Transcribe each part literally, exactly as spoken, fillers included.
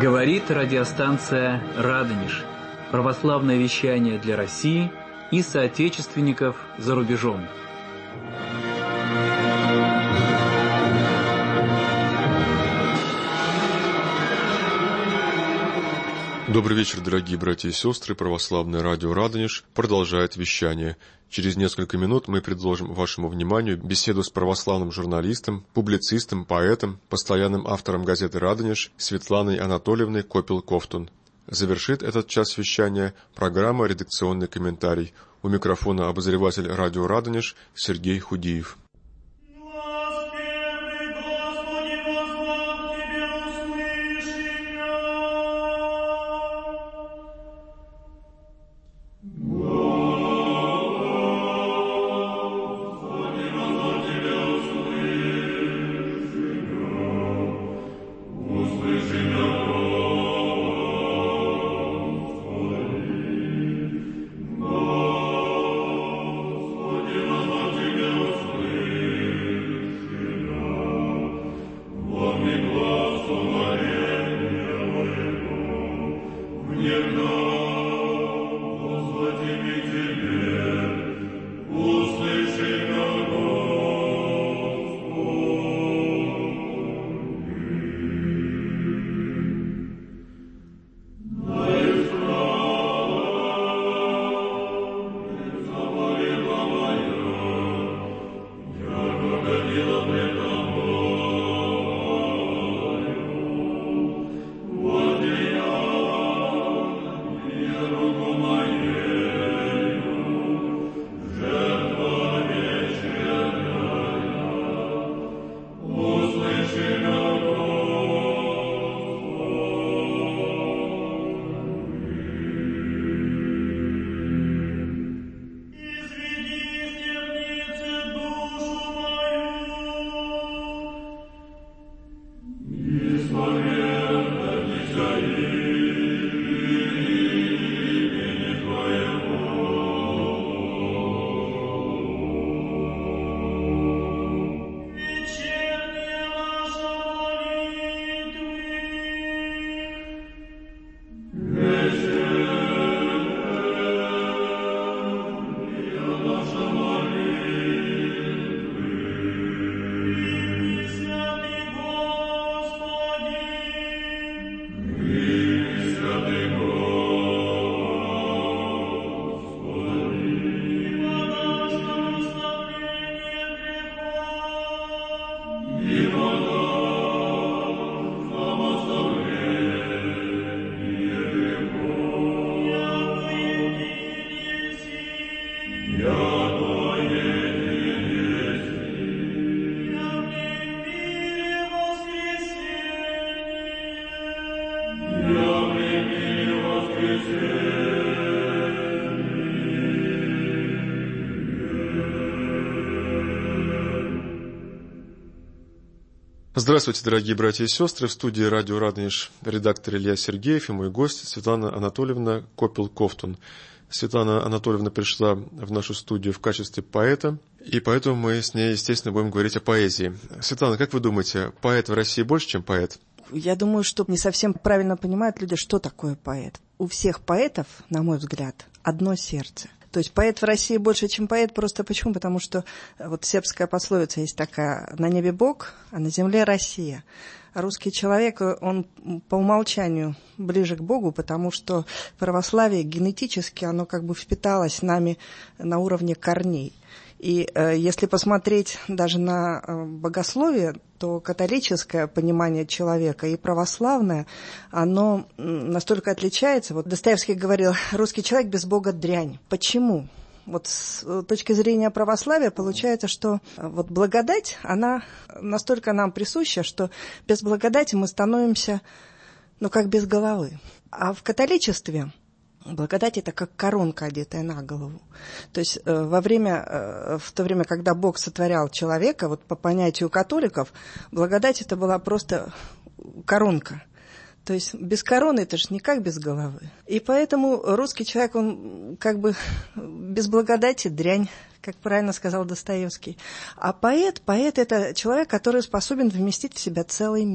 Говорит радиостанция «Радонеж». Православное вещание для России и соотечественников за рубежом. Добрый вечер, дорогие братья и сестры. Православное радио «Радонеж» продолжает вещание. Через несколько минут мы предложим вашему вниманию беседу с православным журналистом, публицистом, поэтом, постоянным автором газеты «Радонеж» Светланой Анатольевной Копел-Ковтун. Завершит этот час вещания программа «Редакционный комментарий». У микрофона обозреватель радио «Радонеж» Сергей Худиев. Здравствуйте, дорогие братья и сестры. В студии радио «Радонеж» редактор Илья Сергеев и мой гость Светлана Анатольевна Копел-Ковтун. Светлана Анатольевна пришла в нашу студию в качестве поэта, и поэтому мы с ней, естественно, будем говорить о поэзии. Светлана, как вы думаете, поэт в России больше, чем поэт? Я думаю, что не совсем правильно понимают люди, что такое поэт. У всех поэтов, на мой взгляд, одно сердце. То есть поэт в России больше, чем поэт, просто почему? Потому что вот сербская пословица есть такая: «На небе Бог, а на земле Россия». Русский человек, он по умолчанию ближе к Богу, потому что православие генетически, оно как бы впиталось нами на уровне корней. И э, если посмотреть даже на э, богословие, то католическое понимание человека и православное, оно настолько отличается. Вот Достоевский говорил: русский человек без Бога дрянь. Почему? Вот с точки зрения православия получается, что вот благодать, она настолько нам присуща, что без благодати мы становимся, ну, как без головы. А в католичестве благодать — это как коронка, одетая на голову. То есть э, во время, э, в то время, когда Бог сотворял человека, вот по понятию католиков, благодать — это была просто коронка. То есть без короны это же никак без головы. И поэтому русский человек, он как бы без благодати дрянь, как правильно сказал Достоевский. А поэт, поэт – это человек, который способен вместить в себя целый мир.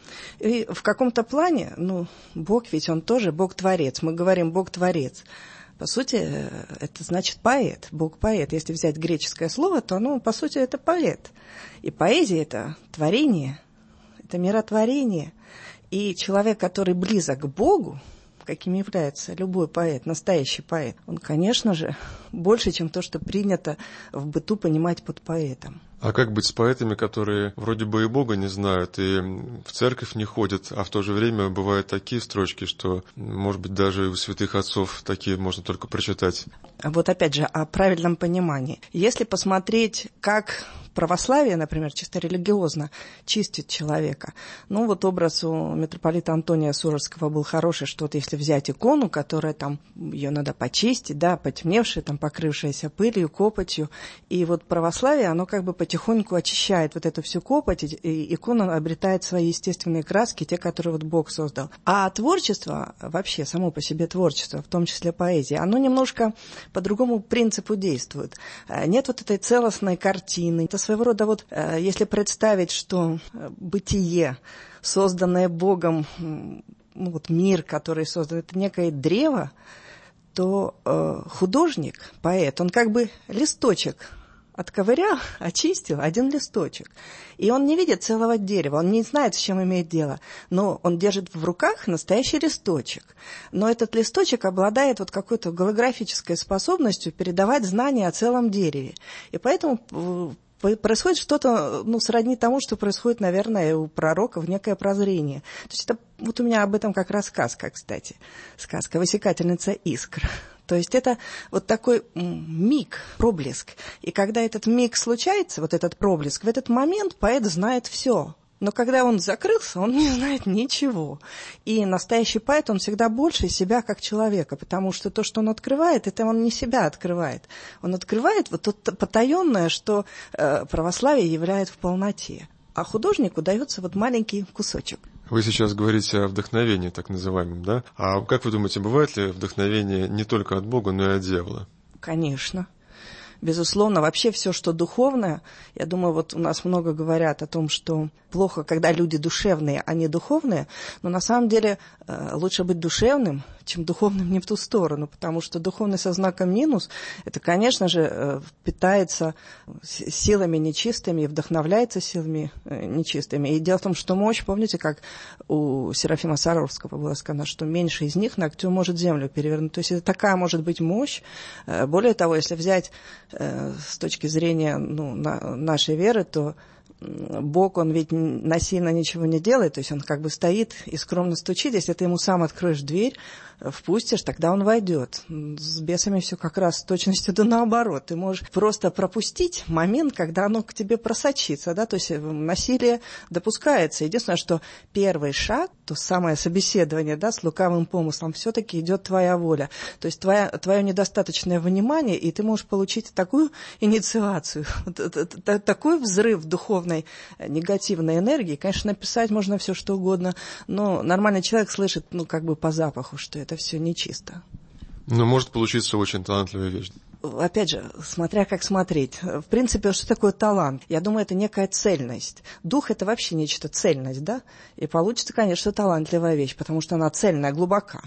И в каком-то плане, ну, Бог ведь он тоже Бог-творец. Мы говорим Бог-творец. По сути, это значит поэт, Бог-поэт. Если взять греческое слово, то оно, по сути, это поэт. И поэзия – это творение, это миротворение. И человек, который близок к Богу, каким является любой поэт, настоящий поэт, он, конечно же, больше, чем то, что принято в быту понимать под поэтом. А как быть с поэтами, которые вроде бы и Бога не знают, и в церковь не ходят, а в то же время бывают такие строчки, что, может быть, даже у святых отцов такие можно только прочитать? Вот опять же, о правильном понимании. Если посмотреть, как православие, например, чисто религиозно чистит человека, ну вот образ у митрополита Антония Суровского был хороший, что вот если взять икону, которая там, ее надо почистить, да, потемневшая, там, покрывшаяся пылью, копотью, и вот православие, оно как бы потихоньку очищает вот эту всю копоть, и икона обретает свои естественные краски, те, которые вот Бог создал. А творчество, вообще само по себе творчество, в том числе поэзия, оно немножко по другому принципу действует. Нет вот этой целостной картины. Это своего рода вот, если представить, что бытие, созданное Богом, ну вот мир, который создан, это некое древо, то художник, поэт, он как бы листочек отковырял, очистил один листочек. И он не видит целого дерева, он не знает, с чем имеет дело. Но он держит в руках настоящий листочек. Но этот листочек обладает вот какой-то голографической способностью передавать знания о целом дереве. И поэтому происходит что-то, ну, сродни тому, что происходит, наверное, у пророков, некое прозрение. То есть это вот у меня об этом как раз сказка, кстати. Сказка «Высекательница искр». То есть это вот такой миг, проблеск. И когда этот миг случается, вот этот проблеск, в этот момент поэт знает все. Но когда он закрылся, он не знает ничего. И настоящий поэт, он всегда больше себя как человека, потому что то, что он открывает, это он не себя открывает. Он открывает вот то потаенное, что э, православие являет в полноте. А художнику дается вот маленький кусочек. Вы сейчас говорите о вдохновении, так называемом, да? А как вы думаете, бывает ли вдохновение не только от Бога, но и от дьявола? Конечно. Безусловно, вообще все, что духовное, я думаю, вот у нас много говорят о том, что плохо, когда люди душевные, а не духовные, но на самом деле лучше быть душевным, чем духовным не в ту сторону, потому что духовный со знаком минус, это, конечно же, питается силами нечистыми и вдохновляется силами нечистыми. И дело в том, что мощь, помните, как у Серафима Саровского было сказано, что меньше из них ногтем может землю перевернуть. То есть это такая может быть мощь. Более того, если взять с точки зрения ну, на, нашей веры, то Бог, он ведь насильно ничего не делает, то есть он как бы стоит и скромно стучит. Если ты ему сам откроешь дверь, впустишь, тогда он войдет. С бесами все как раз с точностью да наоборот. Ты можешь просто пропустить момент, когда оно к тебе просочится, да, то есть насилие допускается. Единственное, что первый шаг, то самое собеседование, да, с лукавым помыслом, все-таки идет твоя воля. То есть твоя, твое недостаточное внимание, и ты можешь получить такую инициацию, такой взрыв духовной негативной энергии. Конечно, написать можно все, что угодно, но нормальный человек слышит, ну, как бы по запаху, что это все нечисто. Но может получиться очень талантливая вещь. Опять же, смотря как смотреть. В принципе, что такое талант? Я думаю, это некая цельность. Дух – это вообще нечто, цельность, да? И получится, конечно, талантливая вещь, потому что она цельная, глубока.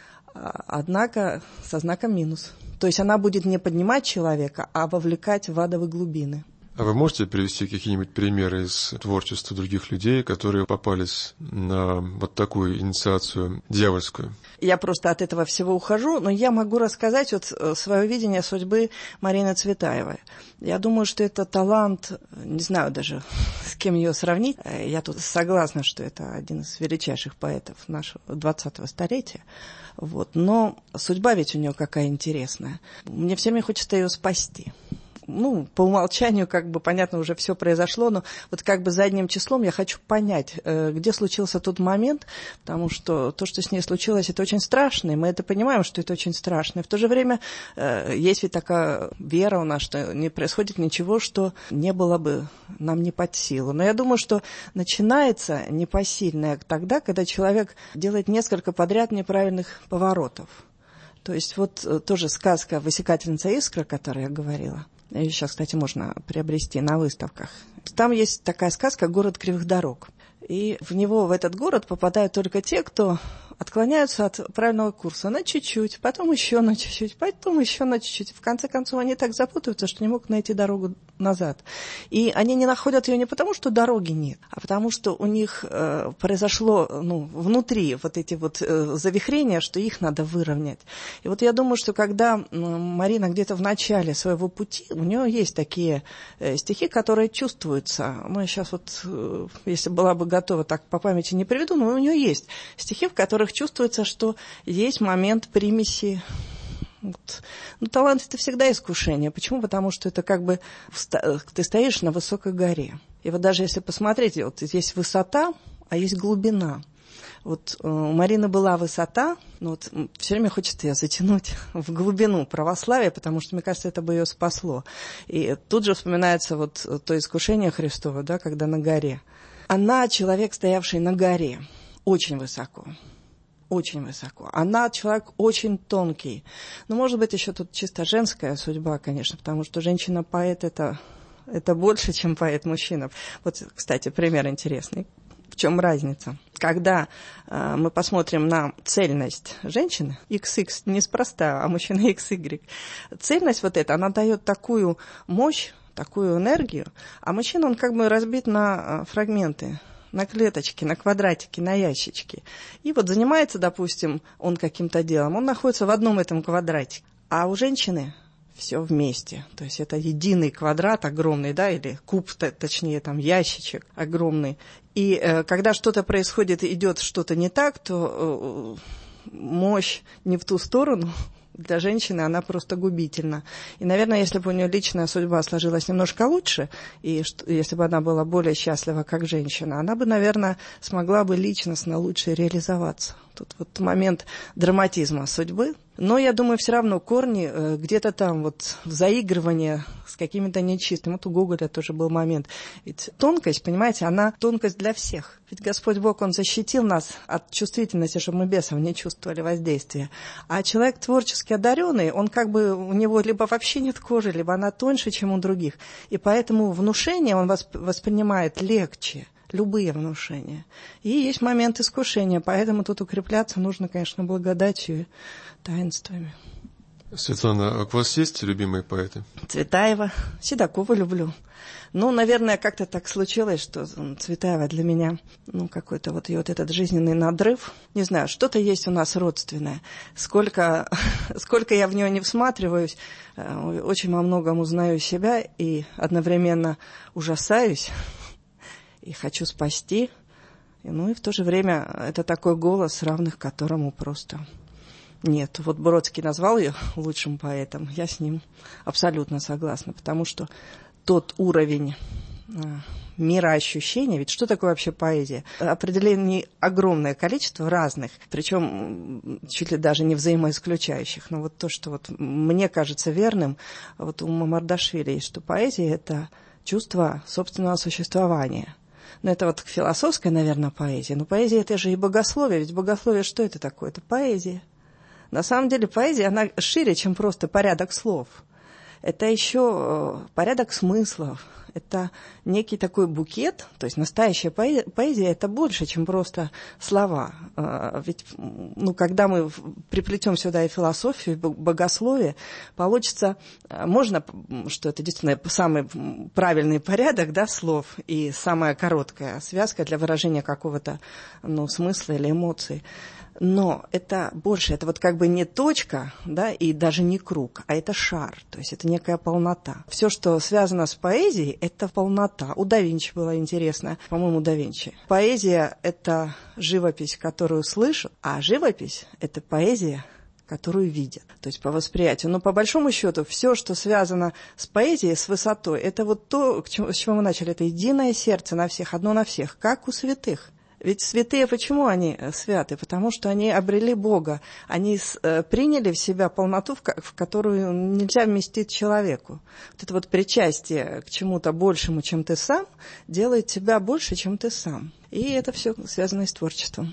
Однако со знаком минус. То есть она будет не поднимать человека, а вовлекать в адовые глубины. А вы можете привести какие-нибудь примеры из творчества других людей, которые попались на вот такую инициацию дьявольскую? Я просто от этого всего ухожу, но я могу рассказать вот свое видение судьбы Марины Цветаевой. Я думаю, что это талант, не знаю даже, с кем ее сравнить. Я тут согласна, что это один из величайших поэтов нашего двадцатого столетия. Вот. Но судьба ведь у нее какая интересная. Мне все время хочется ее спасти. Ну, по умолчанию, как бы, понятно, уже все произошло, но вот как бы задним числом я хочу понять, где случился тот момент, потому что то, что с ней случилось, это очень страшно, и мы это понимаем, что это очень страшно. И в то же время есть ведь такая вера у нас, что не происходит ничего, что не было бы нам не под силу. Но я думаю, что начинается непосильное тогда, когда человек делает несколько подряд неправильных поворотов. То есть вот тоже сказка «Высекательница искр», о которой я говорила. Ее сейчас, кстати, можно приобрести на выставках. Там есть такая сказка «Город кривых дорог». И в него, в этот город, попадают только те, кто отклоняются от правильного курса на чуть-чуть, потом еще на чуть-чуть, потом еще на чуть-чуть. В конце концов, они так запутываются, что не могут найти дорогу назад. И они не находят ее не потому, что дороги нет, а потому что у них э, произошло ну, внутри вот эти вот э, завихрения, что их надо выровнять. И вот я думаю, что когда э, Марина где-то в начале своего пути, у нее есть такие э, стихи, которые чувствуются. Ну, я сейчас вот, э, если была бы готова, так по памяти не приведу, но у нее есть стихи, в которых чувствуется, что есть момент примеси. Вот. Ну, талант – это всегда искушение. Почему? Потому что это как бы ты стоишь на высокой горе. И вот даже если посмотреть, вот есть высота, а есть глубина. Вот у Марины была высота, но вот все время хочется ее затянуть в глубину православия, потому что, мне кажется, это бы ее спасло. И тут же вспоминается вот то искушение Христово, да, когда на горе. Она человек, стоявший на горе, очень высоко. Очень высоко. Она человек очень тонкий. Но, может быть, еще тут чисто женская судьба, конечно, потому что женщина-поэт это, – это больше, чем поэт-мужчина. Вот, кстати, пример интересный. В чем разница? Когда э, мы посмотрим на цельность женщины, икс икс неспроста, а мужчина икс игрек, цельность вот эта, она дает такую мощь, такую энергию, а мужчина, он как бы разбит на фрагменты, на клеточки, на квадратики, на ящички. И вот занимается, допустим, он каким-то делом, он находится в одном этом квадратике. А у женщины все вместе. То есть это единый квадрат огромный, да, или куб, точнее, там, ящичек огромный. И э, когда что-то происходит, идет что-то не так, то э, мощь не в ту сторону. Для женщины она просто губительна. И, наверное, если бы у нее личная судьба сложилась немножко лучше, и что, если бы она была более счастлива как женщина, она бы, наверное, смогла бы личностно лучше реализоваться. Тут вот момент драматизма судьбы. Но, я думаю, все равно корни э, где-то там, вот заигрывание с какими-то нечистыми. Вот у Гоголя тоже был момент. Ведь тонкость, понимаете, она тонкость для всех. Ведь Господь Бог, Он защитил нас от чувствительности, чтобы мы бесов не чувствовали воздействия. А человек творчески одаренный, он как бы, у него либо вообще нет кожи, либо она тоньше, чем у других. И поэтому внушение он восп- воспринимает легче. Любые внушения. И есть момент искушения, поэтому тут укрепляться нужно, конечно, благодатью и таинствами. Светлана, а у вас есть любимые поэты? Цветаева, Седокова люблю. Ну, наверное, как-то так случилось, что Цветаева для меня, ну, какой-то вот ее вот этот жизненный надрыв. Не знаю, что-то есть у нас родственное. Сколько, сколько я в нее не всматриваюсь, очень во многом узнаю себя и одновременно ужасаюсь. И хочу спасти. Ну и в то же время это такой голос, равных которому просто нет. Вот Бродский назвал ее лучшим поэтом. Я с ним абсолютно согласна, потому что тот уровень мироощущения, ведь что такое вообще поэзия? Определений огромное количество разных, причем чуть ли даже не взаимоисключающих. Но вот то, что вот мне кажется верным, вот у Мамардашвили есть, что поэзия – это чувство собственного существования. Но это вот философская, наверное, поэзия. Но поэзия – это же и богословие. Ведь богословие что это такое? Это поэзия. На самом деле поэзия, она шире, чем просто порядок слов. Это еще порядок смыслов. Это некий такой букет. То есть настоящая поэзия, поэзия – это больше, чем просто слова. Ведь ну, когда мы приплетем сюда и философию, и богословие, получится, можно, что это действительно самый правильный порядок, да, слов и самая короткая связка для выражения какого-то ну, смысла или эмоций. Но это больше, это вот как бы не точка, да, и даже не круг, а это шар, то есть это некая полнота. Все, что связано с поэзией, это полнота. У да Винчи было интересно, по-моему, у да Винчи. Поэзия – это живопись, которую слышат, а живопись – это поэзия, которую видят, то есть по восприятию. Но по большому счету все, что связано с поэзией, с высотой, это вот то, с чего мы начали, это единое сердце на всех, одно на всех, как у святых. Ведь святые, почему они святы? Потому что они обрели Бога. Они приняли в себя полноту, в которую нельзя вместить человеку. Вот это вот причастие к чему-то большему, чем ты сам, делает тебя больше, чем ты сам. И это все связано с творчеством.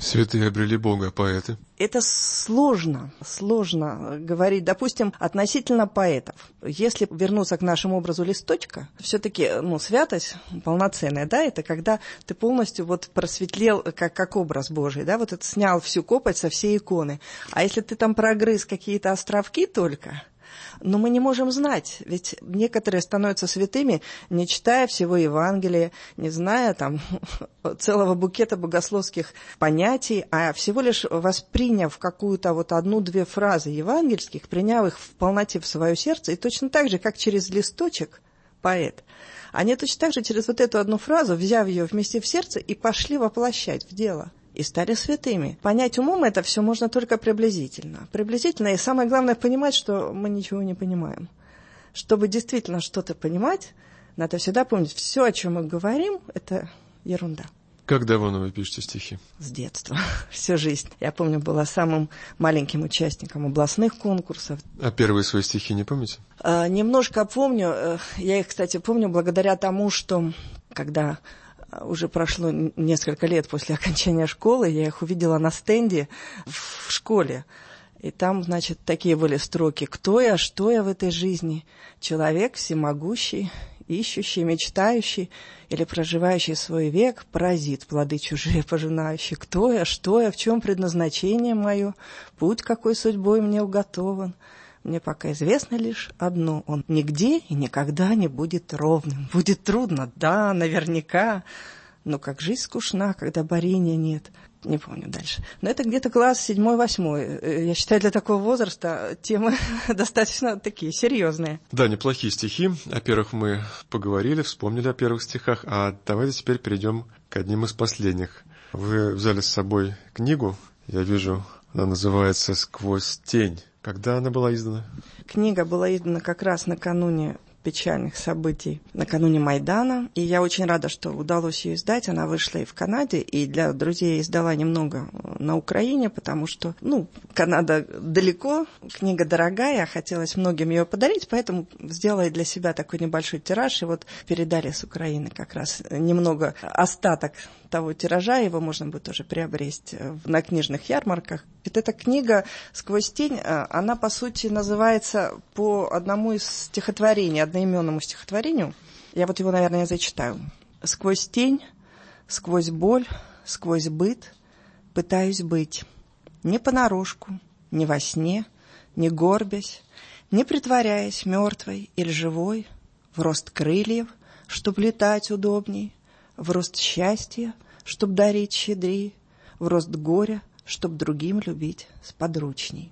Святые обрели Бога, а поэты? Это сложно, сложно говорить, допустим, относительно поэтов. Если вернуться к нашему образу листочка, все-таки, ну, святость полноценная, да, это когда ты полностью вот просветлел как, как образ Божий, да, вот это снял всю копоть со всей иконы. А если ты там прогрыз какие-то островки только... Но мы не можем знать, ведь некоторые становятся святыми, не читая всего Евангелия, не зная там целого букета богословских понятий, а всего лишь восприняв какую-то вот одну-две фразы евангельских, приняв их в полноте в свое сердце, и точно так же, как через листочек поэт, они точно так же через вот эту одну фразу, взяв ее вместе в сердце, и пошли воплощать в дело. И стали святыми. Понять умом это все можно только приблизительно. Приблизительно, и самое главное понимать, что мы ничего не понимаем. Чтобы действительно что-то понимать, надо всегда помнить, все, о чем мы говорим, это ерунда. Как давно вы пишете стихи? С детства, всю жизнь. Я помню, была самым маленьким участником областных конкурсов. А первые свои стихи не помните? А, немножко помню. Я их, кстати, помню благодаря тому, что когда... Уже прошло несколько лет после окончания школы, я их увидела на стенде в школе. И там, значит, такие были строки: «Кто я, что я в этой жизни? Человек всемогущий, ищущий, мечтающий или проживающий свой век, паразит, плоды чужие пожинающий. Кто я, что я, в чем предназначение мое? Путь какой судьбой мне уготован? Мне пока известно лишь одно: он нигде и никогда не будет ровным. Будет трудно, да, наверняка, но как жизнь скучна, когда борения нет». Не помню дальше. Но это где-то класс седьмой-восьмой. Я считаю, для такого возраста темы достаточно такие серьезные. Да, неплохие стихи. О первых мы поговорили, вспомнили о первых стихах, а давайте теперь перейдем к одним из последних. Вы взяли с собой книгу, я вижу, она называется «Сквозь тень». Когда она была издана? Книга была издана как раз накануне печальных событий, накануне Майдана. И я очень рада, что удалось ее издать. Она вышла и в Канаде, и для друзей я издала немного на Украине, потому что, ну, Канада далеко, книга дорогая, хотелось многим ее подарить, поэтому сделала и для себя такой небольшой тираж, и вот передали с Украины как раз немного остаток того тиража, его можно будет тоже приобрести на книжных ярмарках. Вот эта книга «Сквозь тень», она, по сути, называется по одному из стихотворений, одноименному стихотворению. Я вот его, наверное, зачитаю. «Сквозь тень, сквозь боль, сквозь быт пытаюсь быть. Не понарошку, не во сне, не горбясь, не притворяясь мертвой или живой, в рост крыльев, чтоб летать удобней, в рост счастья, чтоб дарить щедрей, в рост горя, чтоб другим любить сподручней».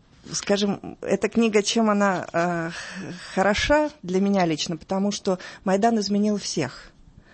Скажем, эта книга, чем она э, хороша для меня лично, потому что Майдан изменил всех.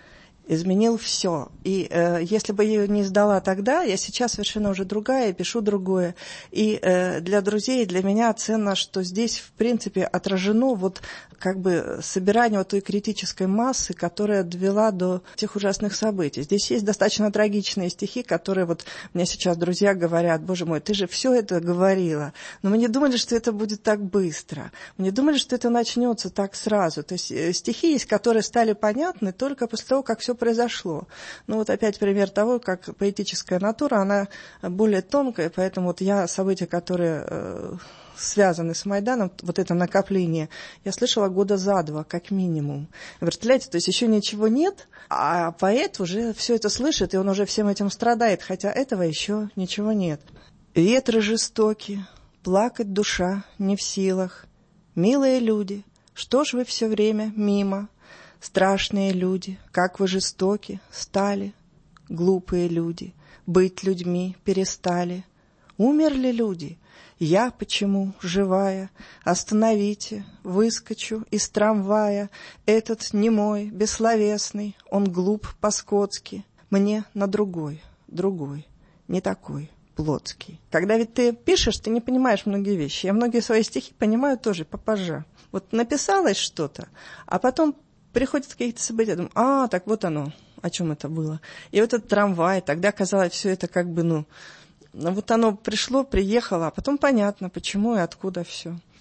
Изменил все. И э, если бы я ее не издала тогда, я сейчас совершенно уже другая, пишу другое. И э, для друзей, для меня ценно, что здесь, в принципе, отражено вот как бы собирание вот той критической массы, которая довела до тех ужасных событий. Здесь есть достаточно трагичные стихи, которые вот мне сейчас друзья говорят: «Боже мой, ты же все это говорила, но мы не думали, что это будет так быстро, мы не думали, что это начнется так сразу». То есть стихи есть, которые стали понятны только после того, как все произошло. Ну вот опять пример того, как поэтическая натура, она более тонкая, поэтому вот я события, которые э, связаны с Майданом, вот это накопление, я слышала года за два, как минимум. Вы представляете, то есть еще ничего нет, а поэт уже все это слышит, и он уже всем этим страдает, хотя этого еще ничего нет. «Ветры жестоки, плакать душа не в силах. Милые люди, что ж вы все время мимо? Страшные люди, как вы жестоки стали, глупые люди, быть людьми перестали. Умерли люди, я почему живая? Остановите, выскочу из трамвая. Этот не мой, бессловесный, он глуп по-скотски. Мне на другой, другой, не такой, плотский». Когда ведь ты пишешь, ты не понимаешь многие вещи. Я многие свои стихи понимаю тоже попозже. Вот написалось что-то, а потом приходят какие-то события, я думаю: а, так вот оно, о чем это было. И вот этот трамвай, тогда казалось все это как бы, ну, вот оно пришло, приехало, а потом понятно, почему и откуда все.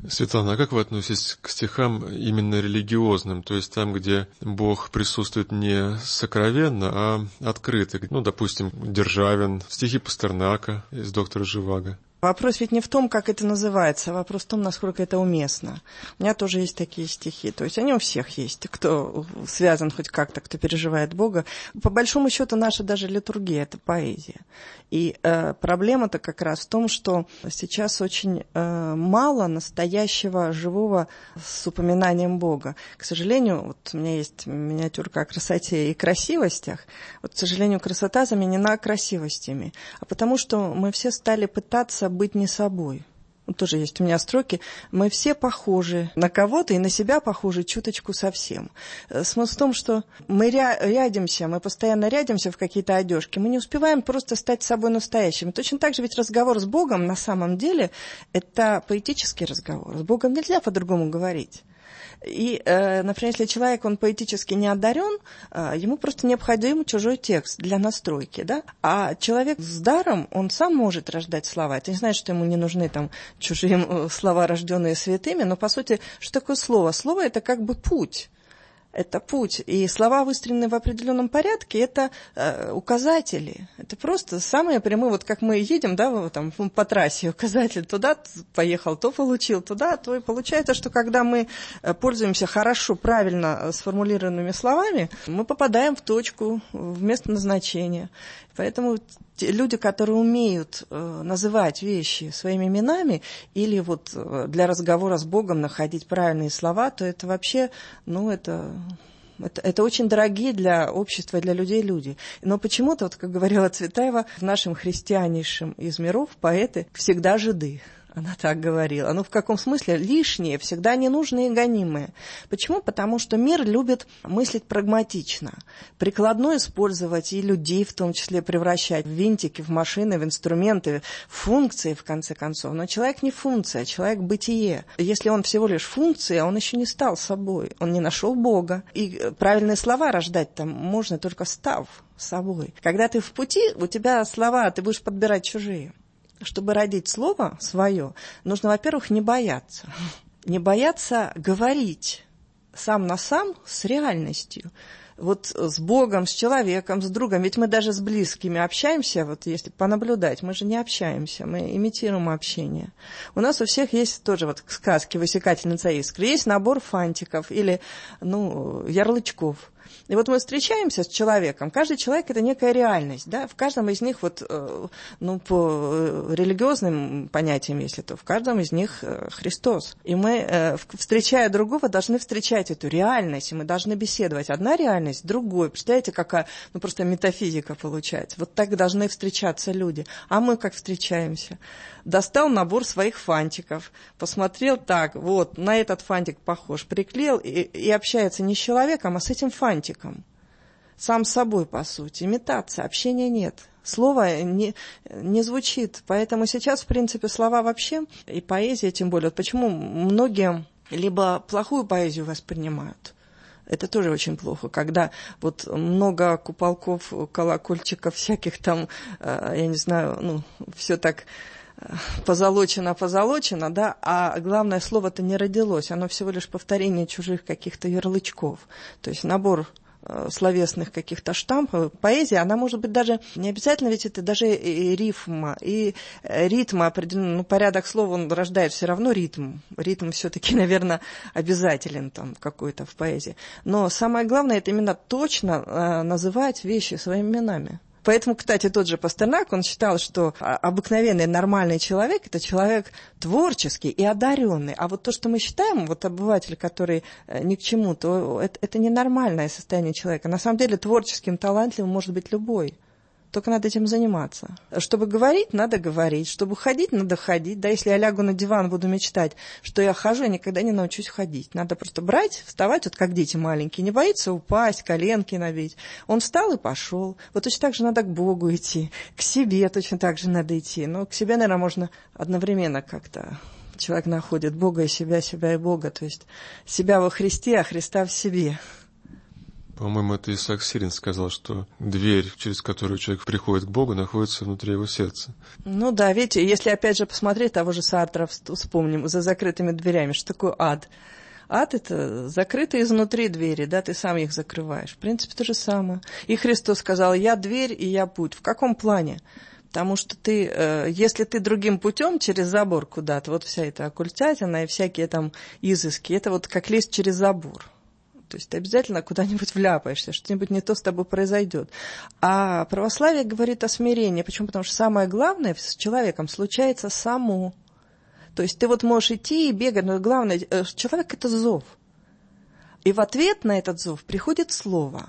Светлана, а как вы относитесь к стихам именно религиозным, то есть там, где Бог присутствует не сокровенно, а открыто? Ну, допустим, Державин, стихи Пастернака из «Доктора Живаго». Вопрос ведь не в том, как это называется, а вопрос в том, насколько это уместно. У меня тоже есть такие стихи, то есть они у всех есть, кто связан хоть как-то, кто переживает Бога. По большому счету наша даже литургия – это поэзия. И э, проблема-то как раз в том, что сейчас очень э, мало настоящего, живого с упоминанием Бога. К сожалению, вот у меня есть миниатюрка о красоте и красивостях, вот, к сожалению, красота заменена красивостями, а потому что мы все стали пытаться быть не собой. Вот тоже есть у меня строки. Мы все похожи на кого-то и на себя похожи чуточку совсем. Смысл в том, что мы ря- рядимся, мы постоянно рядимся в какие-то одежки, мы не успеваем просто стать собой настоящим. Точно так же ведь разговор с Богом на самом деле это поэтический разговор. С Богом нельзя по-другому говорить. И, например, если человек, он поэтически не одарен, ему просто необходим чужой текст для настройки, да? А человек с даром, он сам может рождать слова. Это не значит, что ему не нужны там чужие слова, рожденные святыми, но, по сути, что такое слово? Слово – это как бы путь. Это путь. И слова, выстроенные в определенном порядке, это э, указатели. Это просто самые прямые, вот как мы едем, да, там, по трассе, указатель туда поехал, то получил, туда, то и получается, что когда мы пользуемся хорошо, правильно сформулированными словами, мы попадаем в точку, в место назначения. Поэтому те люди, которые умеют э, называть вещи своими именами или вот э, для разговора с Богом находить правильные слова, то это вообще, ну, это, это, это очень дорогие для общества и для людей люди. Но почему-то, вот как говорила Цветаева, в нашем христианейшем из миров поэты всегда жиды. Она так говорила. Ну, в каком смысле? Лишние, всегда ненужные и гонимые. Почему? Потому что мир любит мыслить прагматично. Прикладно использовать и людей, в том числе, превращать в винтики, в машины, в инструменты, в функции, в конце концов. Но человек не функция, человек бытие. Если он всего лишь функция, он еще не стал собой. Он не нашел Бога. И правильные слова рождать там можно, только став собой. Когда ты в пути, у тебя слова, ты будешь подбирать чужие. Чтобы родить слово свое, нужно, во-первых, не бояться. Не бояться говорить сам на сам с реальностью. Вот с Богом, с человеком, с другом. Ведь мы даже с близкими общаемся, вот если понаблюдать, мы же не общаемся, мы имитируем общение. У нас у всех есть тоже вот сказки «Высекательница искры». Есть набор фантиков или, ну, ярлычков. И вот мы встречаемся с человеком, каждый человек – это некая реальность, да, в каждом из них, вот, ну, по религиозным понятиям, если то, в каждом из них Христос. И мы, встречая другого, должны встречать эту реальность, и мы должны беседовать. Одна реальность, другой. Представляете, какая, ну, просто метафизика получается. Вот так должны встречаться люди. А мы как встречаемся? Достал набор своих фантиков, посмотрел так, вот, на этот фантик похож, приклеил и, и общается не с человеком, а с этим фантиком. Сам с собой, по сути. Имитация, общения нет. Слово не, не звучит. Поэтому сейчас, в принципе, слова вообще, и поэзия тем более. Вот почему многие либо плохую поэзию воспринимают. Это тоже очень плохо, когда вот много куполков, колокольчиков всяких там, я не знаю, ну, все так позолочено, позолочено, да, а главное, слово-то не родилось, оно всего лишь повторение чужих каких-то ярлычков, то есть набор э, словесных каких-то штампов. Поэзия, она может быть даже, не обязательно ведь это даже и рифма, и ритм определенный, ну, порядок слов, он рождает все равно ритм, ритм все-таки, наверное, обязателен там какой-то в поэзии, но самое главное, это именно точно э, называть вещи своими именами. Поэтому, кстати, тот же Пастернак, он считал, что обыкновенный нормальный человек – это человек творческий и одаренный. А вот то, что мы считаем, вот обыватель, который ни к чему, то это, это ненормальное состояние человека. На самом деле творческим, талантливым может быть любой. Только надо этим заниматься. Чтобы говорить, надо говорить. Чтобы ходить, надо ходить. Да, если я лягу на диван, буду мечтать, что я хожу, я никогда не научусь ходить. Надо просто брать, вставать, вот как дети маленькие. Не боится упасть, коленки набить. Он встал и пошел. Вот точно так же надо к Богу идти. К себе точно так же надо идти. Но к себе, наверное, можно одновременно как-то. Человек находит Бога и себя, себя и Бога. То есть себя во Христе, а Христа в себе. По-моему, это Исаак Сирин сказал, что дверь, через которую человек приходит к Богу, находится внутри его сердца. Ну да, видите, если опять же посмотреть того же Сартра, вспомним, за закрытыми дверями, что такое ад? Ад — это закрытые изнутри двери, да, ты сам их закрываешь. В принципе, то же самое. И Христос сказал: «Я дверь и я путь». В каком плане? Потому что ты, э, если ты другим путем через забор куда-то, вот вся эта оккультятина и всякие там изыски, это вот как лезть через забор. То есть ты обязательно куда-нибудь вляпаешься, что-нибудь не то с тобой произойдет. А православие говорит о смирении. Почему? Потому что самое главное с человеком случается само. То есть ты вот можешь идти и бегать, но главное, человек — это зов. И в ответ на этот зов приходит слово.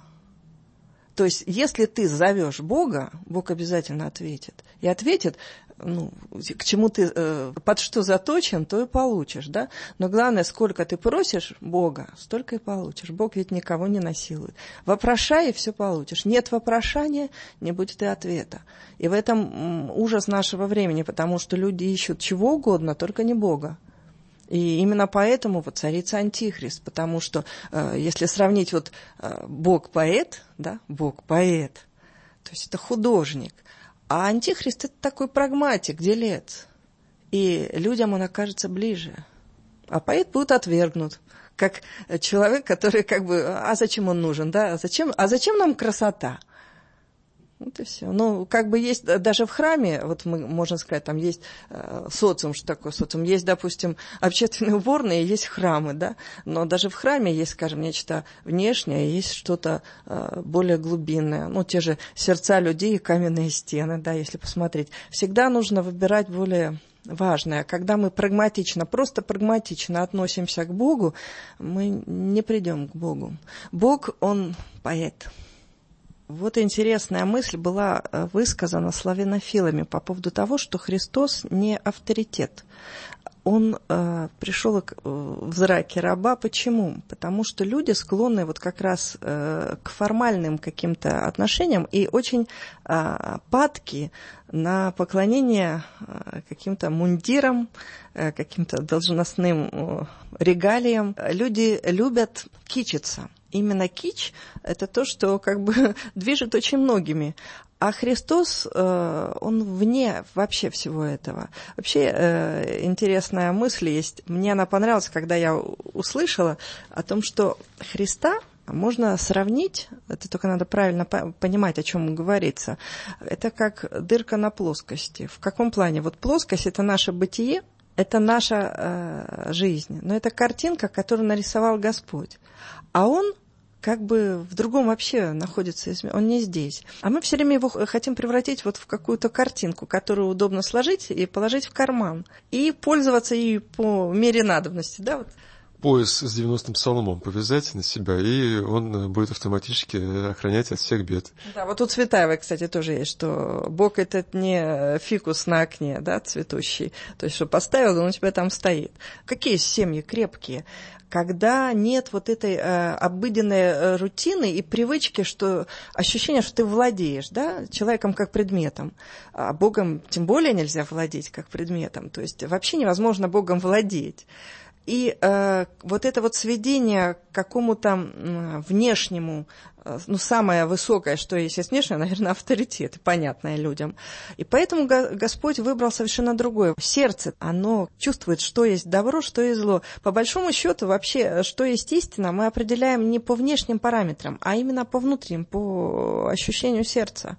То есть если ты зовешь Бога, Бог обязательно ответит. И ответит, ну, к чему ты, э, под что заточен, то и получишь, да? Но главное, сколько ты просишь Бога, столько и получишь. Бог ведь никого не насилует. Вопрошай, и все получишь. Нет вопрошания, не будет и ответа. И в этом ужас нашего времени, потому что люди ищут чего угодно, только не Бога. И именно поэтому вот царится Антихрист, потому что э, если сравнить вот э, Бог-поэт, да, Бог-поэт, то есть это художник, а Антихрист — это такой прагматик, делец, и людям он окажется ближе, а поэт будет отвергнут, как человек, который как бы, а зачем он нужен, да, а зачем, а зачем нам красота? Вот и все. Ну, как бы есть даже в храме, вот мы, можно сказать, там есть э, социум, что такое социум, есть, допустим, общественные уборные, есть храмы, да, но даже в храме есть, скажем, нечто внешнее, есть что-то э, более глубинное, ну, те же сердца людей и каменные стены, да, если посмотреть. Всегда нужно выбирать более важное. Когда мы прагматично, просто прагматично относимся к Богу, мы не придем к Богу. Бог, Он поэт. Вот интересная мысль была высказана славянофилами по поводу того, что Христос не авторитет. Он э, пришел в зраке раба. Почему? Потому что люди склонны вот как раз э, к формальным каким-то отношениям и очень э, падки на поклонение э, каким-то мундирам, э, каким-то должностным э, регалиям. Люди любят кичиться. Именно кич – это то, что как бы движет очень многими. А Христос, Он вне вообще всего этого. Вообще интересная мысль есть. Мне она понравилась, когда я услышала о том, что Христа можно сравнить, это только надо правильно понимать, о чем говорится. Это как дырка на плоскости. В каком плане? Вот плоскость – это наше бытие, это наша э, жизнь. Но это картинка, которую нарисовал Господь. А Он как бы в другом вообще находится, он не здесь. А мы все время его хотим превратить вот в какую-то картинку, которую удобно сложить и положить в карман. И пользоваться ей по мере надобности. Да, вот. Пояс с девяностым псалмом повязать на себя, и он будет автоматически охранять от всех бед. Да, вот у Цветаевой, кстати, тоже есть, что Бог — это не фикус на окне, да, цветущий. То есть, что поставил, он у тебя там стоит. Какие семьи крепкие? Когда нет вот этой э, обыденной э, рутины и привычки, что ощущение, что ты владеешь, да, человеком как предметом, а Богом тем более нельзя владеть как предметом, то есть вообще невозможно Богом владеть. И э, вот это вот сведение к какому-то э, внешнему, э, ну, самое высокое, что есть из внешнего, наверное, авторитет, понятное людям. И поэтому го- Господь выбрал совершенно другое. Сердце, оно чувствует, что есть добро, что есть зло. По большому счету, вообще, что есть истина, мы определяем не по внешним параметрам, а именно по внутренним, по ощущению сердца.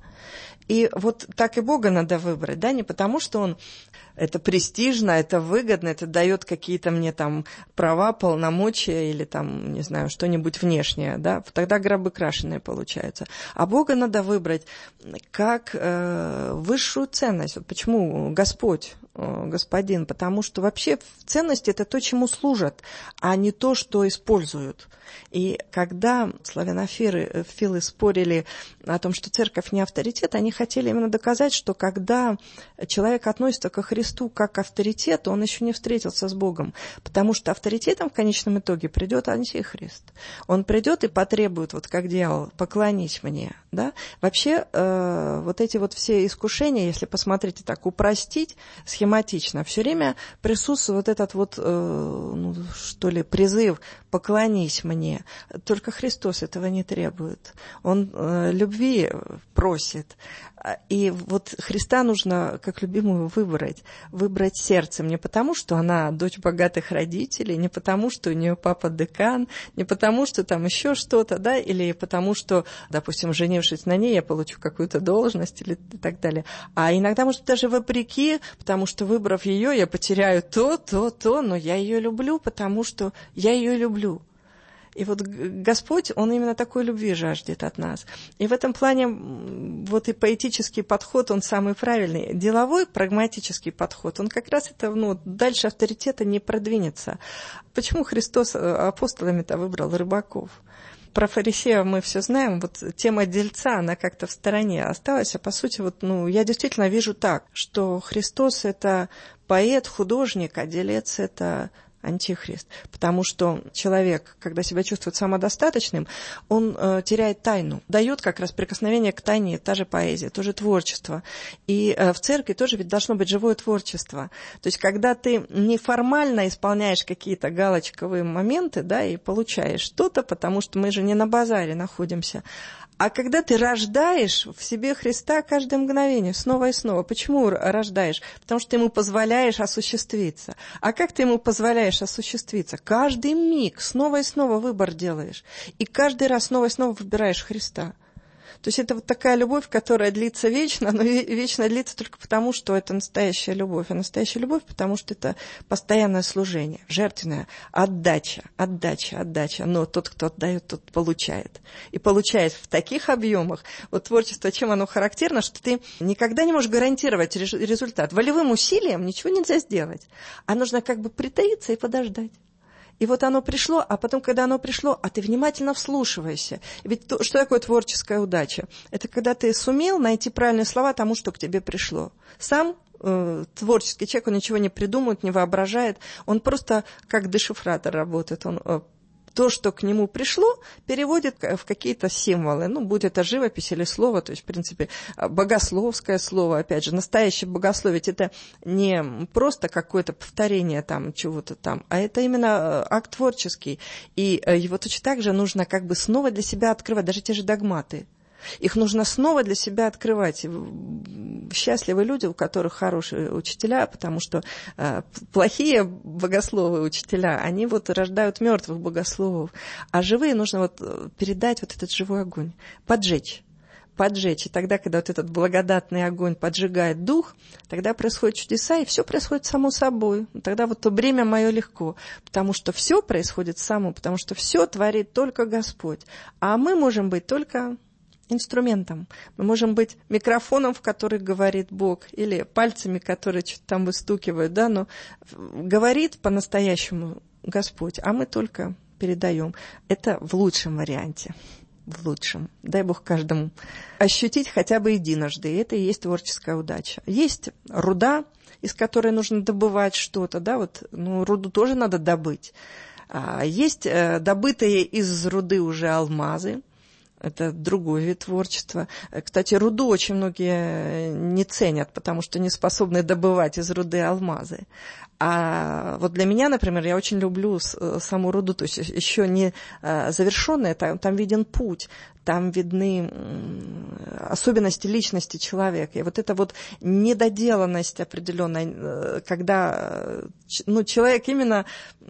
И вот так и Бога надо выбрать, да, не потому, что Он это престижно, это выгодно, это дает какие-то мне там права, полномочия или там, не знаю, что-нибудь внешнее, да, тогда гробы крашеные получаются. А Бога надо выбрать как э, высшую ценность. Вот почему Господь, э, Господин? Потому что вообще ценность – это то, чему служат, а не то, что используют. И когда славянофилы филы спорили о том, что церковь не авторитет, они хотели именно доказать, что когда человек относится ко Христу как к авторитету, он еще не встретился с Богом, потому что авторитетом в конечном итоге придет Антихрист. Он придет и потребует, вот как дьявол, поклонись мне. Да? Вообще, э, вот эти вот все искушения, если посмотреть и так упростить, схему схематично. Все время присутствует вот этот вот, э, ну, что ли, призыв «поклонись мне». Только Христос этого не требует. Он э, любви просит. И вот Христа нужно, как любимую, выбрать. Выбрать сердцем. Не потому, что она дочь богатых родителей, не потому, что у нее папа декан, не потому, что там еще что-то, да, или потому, что, допустим, женившись на ней, я получу какую-то должность или и так далее. А иногда, может, даже вопреки, потому что, выбрав ее, я потеряю то, то, то, но я ее люблю, потому что я ее люблю. И вот Господь, Он именно такой любви жаждет от нас. И в этом плане вот и поэтический подход, он самый правильный. Деловой, прагматический подход, он как раз это, ну, дальше авторитета не продвинется. Почему Христос апостолами-то выбрал рыбаков? Про фарисеев мы все знаем, вот тема дельца, она как-то в стороне осталась, а по сути, вот, ну, я действительно вижу так, что Христос – это поэт, художник, а делец – это антихрист, потому что человек, когда себя чувствует самодостаточным, он э, теряет тайну, дает как раз прикосновение к тайне, та же поэзия, то же творчество. И э, в церкви тоже ведь должно быть живое творчество. То есть, когда ты неформально исполняешь какие-то галочковые моменты, да, и получаешь что-то, потому что мы же не на базаре находимся, а когда ты рождаешь в себе Христа каждое мгновение, снова и снова. Почему рождаешь? Потому что ты ему позволяешь осуществиться. А как ты ему позволяешь осуществиться? Каждый миг снова и снова выбор делаешь. И каждый раз снова и снова выбираешь Христа. То есть это вот такая любовь, которая длится вечно, но вечно длится только потому, что это настоящая любовь. А настоящая любовь, потому что это постоянное служение, жертвенная отдача, отдача, отдача. Но тот, кто отдает, тот получает. И получает в таких объемах. Вот творчество, чем оно характерно, что ты никогда не можешь гарантировать результат. Волевым усилием ничего нельзя сделать. А нужно как бы притаиться и подождать. И вот оно пришло, а потом, когда оно пришло, а ты внимательно вслушиваешься. Ведь то, что такое творческая удача? Это когда ты сумел найти правильные слова тому, что к тебе пришло. Сам э, творческий человек, он ничего не придумывает, не воображает. Он просто как дешифратор работает. Он э, то, что к нему пришло, переводит в какие-то символы. Ну, будь это живопись или слово, то есть, в принципе, богословское слово, опять же, настоящее богословие, это не просто какое-то повторение там чего-то там, а это именно акт творческий. И его точно так же нужно как бы снова для себя открывать, даже те же догматы. Их нужно снова для себя открывать. Счастливы люди, у которых хорошие учителя, потому что э, плохие богословы учителя, они вот рождают мертвых богословов. А живые нужно вот передать вот этот живой огонь, поджечь. Поджечь. И тогда, когда вот этот благодатный огонь поджигает дух, тогда происходят чудеса, и все происходит само собой. Тогда вот то бремя мое легко, потому что все происходит само, потому что все творит только Господь. А мы можем быть только инструментом. Мы можем быть микрофоном, в который говорит Бог, или пальцами, которые что-то там выстукивают, да, но говорит по-настоящему Господь, а мы только передаем. Это в лучшем варианте. В лучшем. Дай Бог каждому ощутить хотя бы единожды. И это и есть творческая удача. Есть руда, из которой нужно добывать что-то, да, вот, ну, руду тоже надо добыть. А есть э, добытые из руды уже алмазы. Это другой вид творчества. Кстати, руду очень многие не ценят, потому что не способны добывать из руды алмазы. А вот для меня, например, я очень люблю саму руду, то есть еще не завершенная, там, там виден путь, там видны особенности личности человека. И вот эта вот недоделанность определенная, когда, ну, человек именно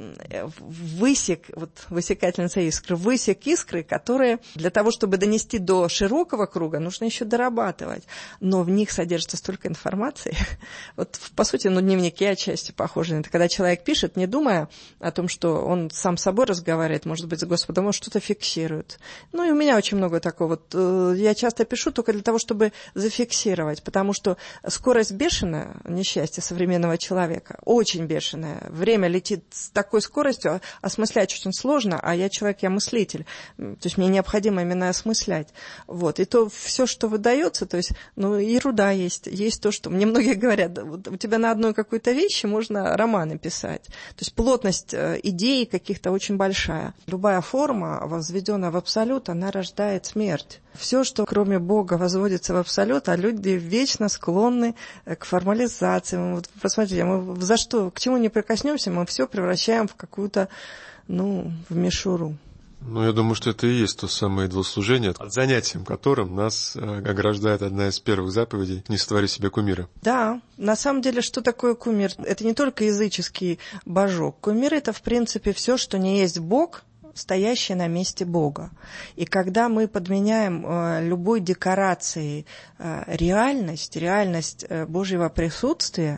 высек, вот высекательница искры, высек искры, которые для того, чтобы донести до широкого круга, нужно еще дорабатывать. Но в них содержится столько информации. Вот, по сути, ну, дневники отчасти похожи на это. Когда человек пишет, не думая о том, что он сам с собой разговаривает, может быть, с Господом, он что-то фиксирует. Ну, и у меня очень много такого. Вот, я часто пишу только для того, чтобы зафиксировать, потому что скорость бешеная, несчастье современного человека, очень бешеная. Время летит с такой скоростью, осмыслять очень сложно, а я человек, я мыслитель. То есть мне необходимо именно осмыслять. Вот. И то все, что выдается, то есть, ну, ерунда есть. Есть то, что... Мне многие говорят, вот у тебя на одной какой-то вещи можно романы писать. То есть плотность идей каких-то очень большая. Любая форма, возведенная в абсолют, она рождает смерть. Все, что кроме Бога возводится в абсолют, а люди вечно склонны к формализации. Вот посмотрите, мы за что, к чему не прикоснемся, мы все превращаем в какую-то, ну, в мишуру. Ну, я думаю, что это и есть то самое идолослужение, от занятием которым нас ограждает одна из первых заповедей «Не сотвори себе кумира». Да, на самом деле, что такое кумир? Это не только языческий божок. Кумир — это, в принципе, все, что не есть Бог, стоящий на месте Бога. И когда мы подменяем э, любой декорацией э, реальность, реальность э, Божьего присутствия,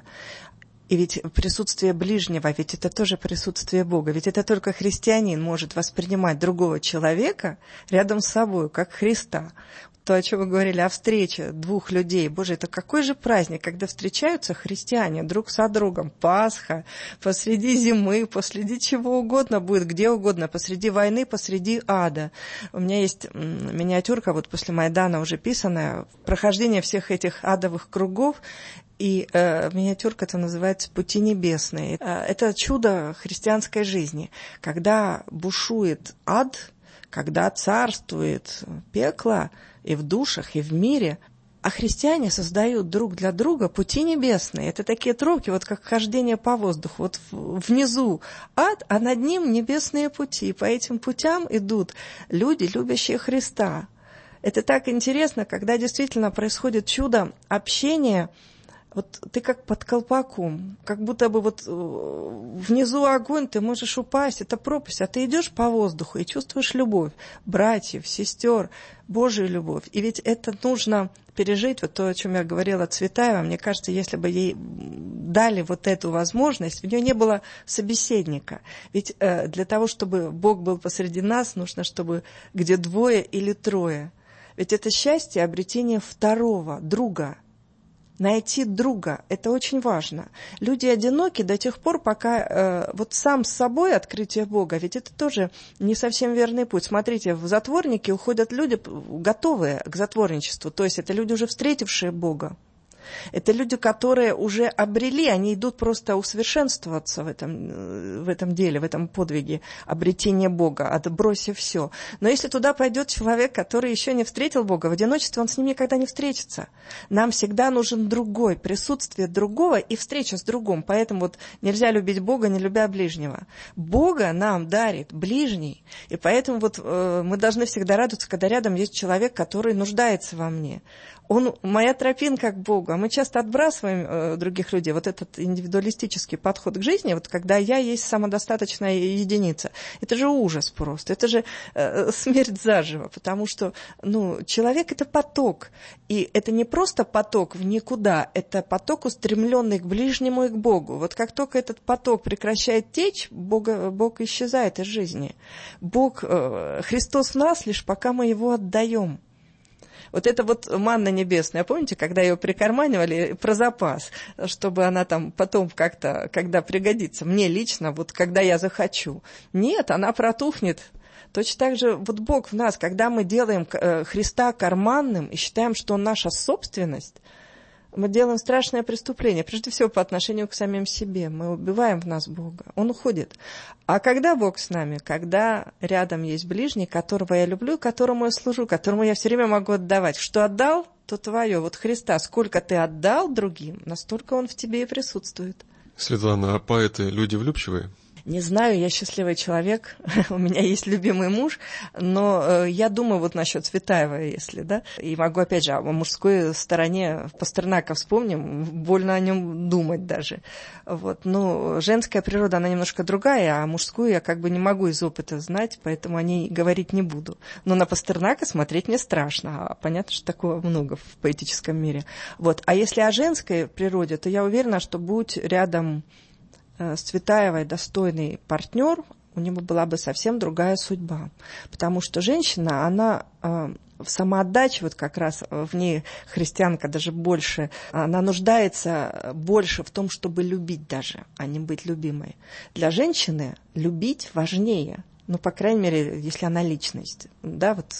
и ведь присутствие ближнего, ведь это тоже присутствие Бога. Ведь это только христианин может воспринимать другого человека рядом с собой, как Христа. То, о чем вы говорили, о встрече двух людей. Боже, это какой же праздник, когда встречаются христиане друг со другом. Пасха, посреди зимы, посреди чего угодно будет, где угодно, посреди войны, посреди ада. У меня есть миниатюрка, вот после Майдана уже писанная, прохождение всех этих адовых кругов. И э, миниатюрка-то называется «Пути небесные». Э, это чудо христианской жизни, когда бушует ад, когда царствует пекло и в душах, и в мире, а христиане создают друг для друга пути небесные. Это такие тропки, вот как хождение по воздуху. Вот внизу ад, а над ним небесные пути. И по этим путям идут люди, любящие Христа. Это так интересно, когда действительно происходит чудо общения. Вот ты как под колпаком, как будто бы вот внизу огонь, ты можешь упасть, это пропасть, а ты идешь по воздуху и чувствуешь любовь братьев, сестер, Божию любовь. И ведь это нужно пережить, вот то, о чем я говорила Цветаева, мне кажется, если бы ей дали вот эту возможность, у нее не было собеседника. Ведь э, для того, чтобы Бог был посреди нас, нужно, чтобы где двое или трое. Ведь это счастье, обретение второго, друга. Найти друга – это очень важно. Люди одиноки до тех пор, пока э, вот сам с собой открытие Бога, ведь это тоже не совсем верный путь. Смотрите, в затворники уходят люди, готовые к затворничеству, то есть это люди, уже встретившие Бога. Это люди, которые уже обрели, они идут просто усовершенствоваться в этом, в этом деле, в этом подвиге обретения Бога, отбросив все. Но если туда пойдет человек, который еще не встретил Бога, в одиночестве он с ним никогда не встретится. Нам всегда нужен другой, присутствие другого и встреча с другим. Поэтому вот нельзя любить Бога, не любя ближнего. Бога нам дарит ближний, и поэтому вот э, мы должны всегда радоваться, когда рядом есть человек, который нуждается во мне. Он, моя тропинка к Богу. А мы часто отбрасываем э, других людей. Вот этот индивидуалистический подход к жизни, вот когда я есть самодостаточная единица. Это же ужас просто. Это же э, смерть заживо. Потому что ну, человек – это поток. И это не просто поток в никуда. Это поток, устремленный к ближнему и к Богу. Вот как только этот поток прекращает течь, Бога, Бог исчезает из жизни. Бог, э, Христос в нас лишь пока мы Его отдаем. Вот это вот манна небесная, помните, когда ее прикарманивали про запас, чтобы она там потом как-то, когда пригодится, мне лично, вот когда я захочу. Нет, она протухнет. Точно так же вот Бог в нас, когда мы делаем Христа карманным и считаем, что Он наша собственность, мы делаем страшное преступление, прежде всего по отношению к самим себе. Мы убиваем в нас Бога, Он уходит. А когда Бог с нами? Когда рядом есть ближний, которого я люблю, которому я служу, которому я все время могу отдавать. Что отдал, то твое. Вот Христа, сколько ты отдал другим, настолько Он в тебе и присутствует. Светлана, а поэты люди влюбчивые? Не знаю, я счастливый человек, у меня есть любимый муж, но э, я думаю вот насчет Цветаева, если, да, и могу опять же о мужской стороне Пастернака вспомним, больно о нем думать даже. Вот, но женская природа, она немножко другая, а мужскую я как бы не могу из опыта знать, поэтому о ней говорить не буду. Но на Пастернака смотреть мне страшно, а понятно, что такого много в поэтическом мире. Вот, а если о женской природе, то я уверена, что будь рядом с Цветаевой достойный партнер, у него была бы совсем другая судьба. Потому что женщина, она э, в самоотдаче, вот как раз в ней христианка даже больше, она нуждается больше в том, чтобы любить даже, а не быть любимой. Для женщины любить важнее. Ну, по крайней мере, если она личность. Да, вот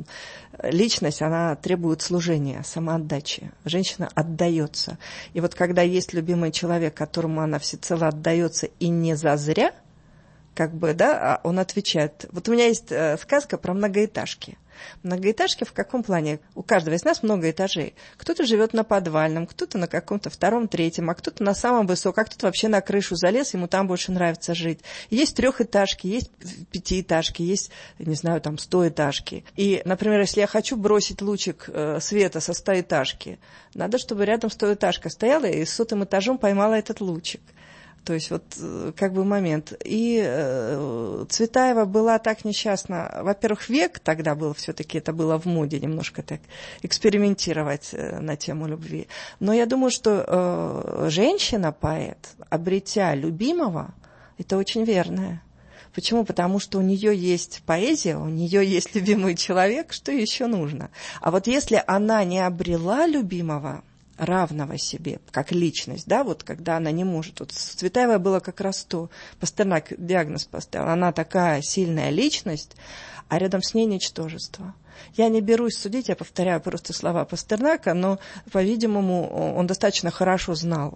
личность, она требует служения, самоотдачи. Женщина отдается. И вот когда есть любимый человек, которому она всецело отдается и не зазря, как бы, да, он отвечает. Вот у меня есть сказка про многоэтажки. Многоэтажки в каком плане? У каждого из нас много этажей. Кто-то живет на подвальном, кто-то на каком-то втором, третьем, а кто-то на самом высоком, а кто-то вообще на крышу залез, ему там больше нравится жить. Есть трехэтажки, есть пятиэтажки, есть, не знаю, там стоэтажки. И, например, если я хочу бросить лучик света со стоэтажки, надо, чтобы рядом стоэтажка стояла и с сотым этажом поймала этот лучик. То есть вот как бы момент. И э, Цветаева была так несчастна. Во-первых, век тогда был все-таки, это было в моде немножко так экспериментировать э, на тему любви. Но я думаю, что э, женщина-поэт, обретя любимого, это очень верное. Почему? Потому что у нее есть поэзия, у нее есть любимый человек, что еще нужно? А вот если она не обрела любимого, равного себе, как личность, да, вот когда она не может. Вот с Цветаевой было как раз то, Пастернак диагноз поставил, она такая сильная личность, а рядом с ней ничтожество. Я не берусь судить, я повторяю просто слова Пастернака, но, по-видимому, он достаточно хорошо знал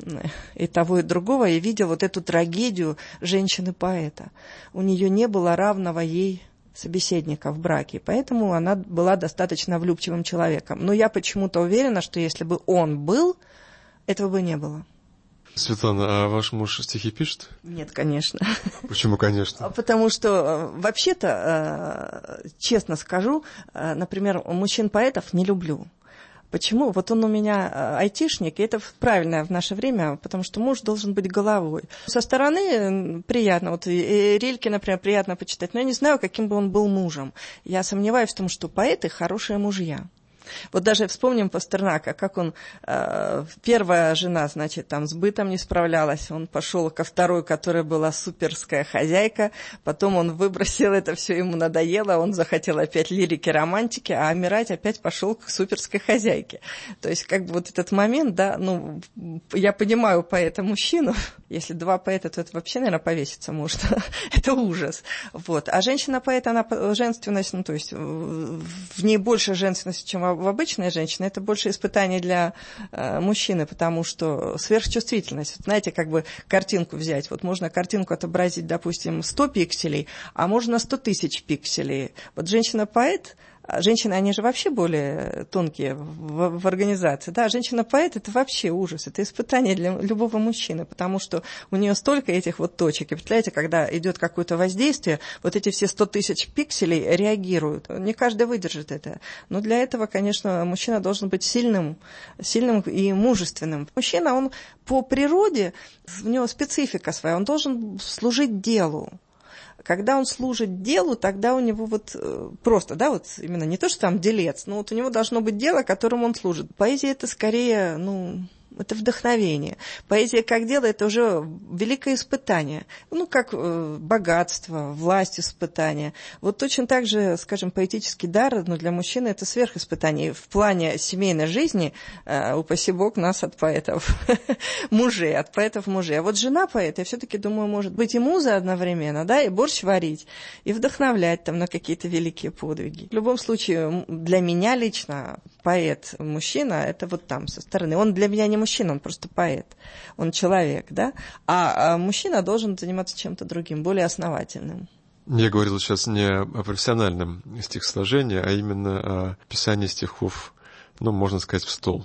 и того, и другого, и видел вот эту трагедию женщины-поэта. У нее не было равного ей собеседника в браке, поэтому она была достаточно влюбчивым человеком. Но я почему-то уверена, что если бы он был, этого бы не было. Светлана, а ваш муж стихи пишет? Нет, конечно. Почему, конечно? Потому что, вообще-то, честно скажу, например, мужчин-поэтов не люблю. Почему? Вот он у меня айтишник, и это правильно в наше время, потому что муж должен быть головой. Со стороны приятно, вот Рильке, например, приятно почитать, но я не знаю, каким бы он был мужем. Я сомневаюсь в том, что поэты хорошие мужья. Вот даже вспомним Пастернака, как он, э, первая жена, значит, там с бытом не справлялась, он пошел ко второй, которая была суперская хозяйка, потом он выбросил это все, ему надоело, он захотел опять лирики, романтики, а умирать опять пошел к суперской хозяйке. То есть, как бы вот этот момент, да, ну, я понимаю поэта-мужчину, если два поэта, то это вообще, наверное, повеситься можно, это ужас. Вот. А женщина-поэт, она женственность, ну, то есть в ней больше женственности, чем в обычной женщине, это больше испытание для э, мужчины, потому что сверхчувствительность. Вот, знаете, как бы картинку взять. Вот можно картинку отобразить, допустим, сто пикселей, а можно сто тысяч пикселей. Вот женщина-поэт, женщины, они же вообще более тонкие в, в организации. Да, женщина-поэт – это вообще ужас, это испытание для любого мужчины, потому что у нее столько этих вот точек. И представляете, когда идет какое-то воздействие, вот эти все сто тысяч пикселей реагируют. Не каждый выдержит это. Но для этого, конечно, мужчина должен быть сильным, сильным и мужественным. Мужчина, он по природе, у него специфика своя, он должен служить делу. Когда он служит делу, тогда у него вот просто, да, вот именно не то, что там делец, но вот у него должно быть дело, которому он служит. Поэзия – это скорее, ну, это вдохновение. Поэзия как дело – это уже великое испытание. Ну, как э, богатство, власть испытание. Вот точно так же, скажем, поэтический дар, но для мужчины это сверхиспытание. В плане семейной жизни, э, упаси Бог, нас от поэтов мужей, от поэтов мужей. А вот жена поэта, я все-таки думаю, может быть и муза одновременно, да, и борщ варить, и вдохновлять там на какие-то великие подвиги. В любом случае, для меня лично поэт-мужчина – это вот там, со стороны. Он для меня не мужчина, он просто поэт, он человек, да, а, а мужчина должен заниматься чем-то другим, более основательным. Я говорил сейчас не о профессиональном стихосложении, а именно о писании стихов, ну, можно сказать, в стол.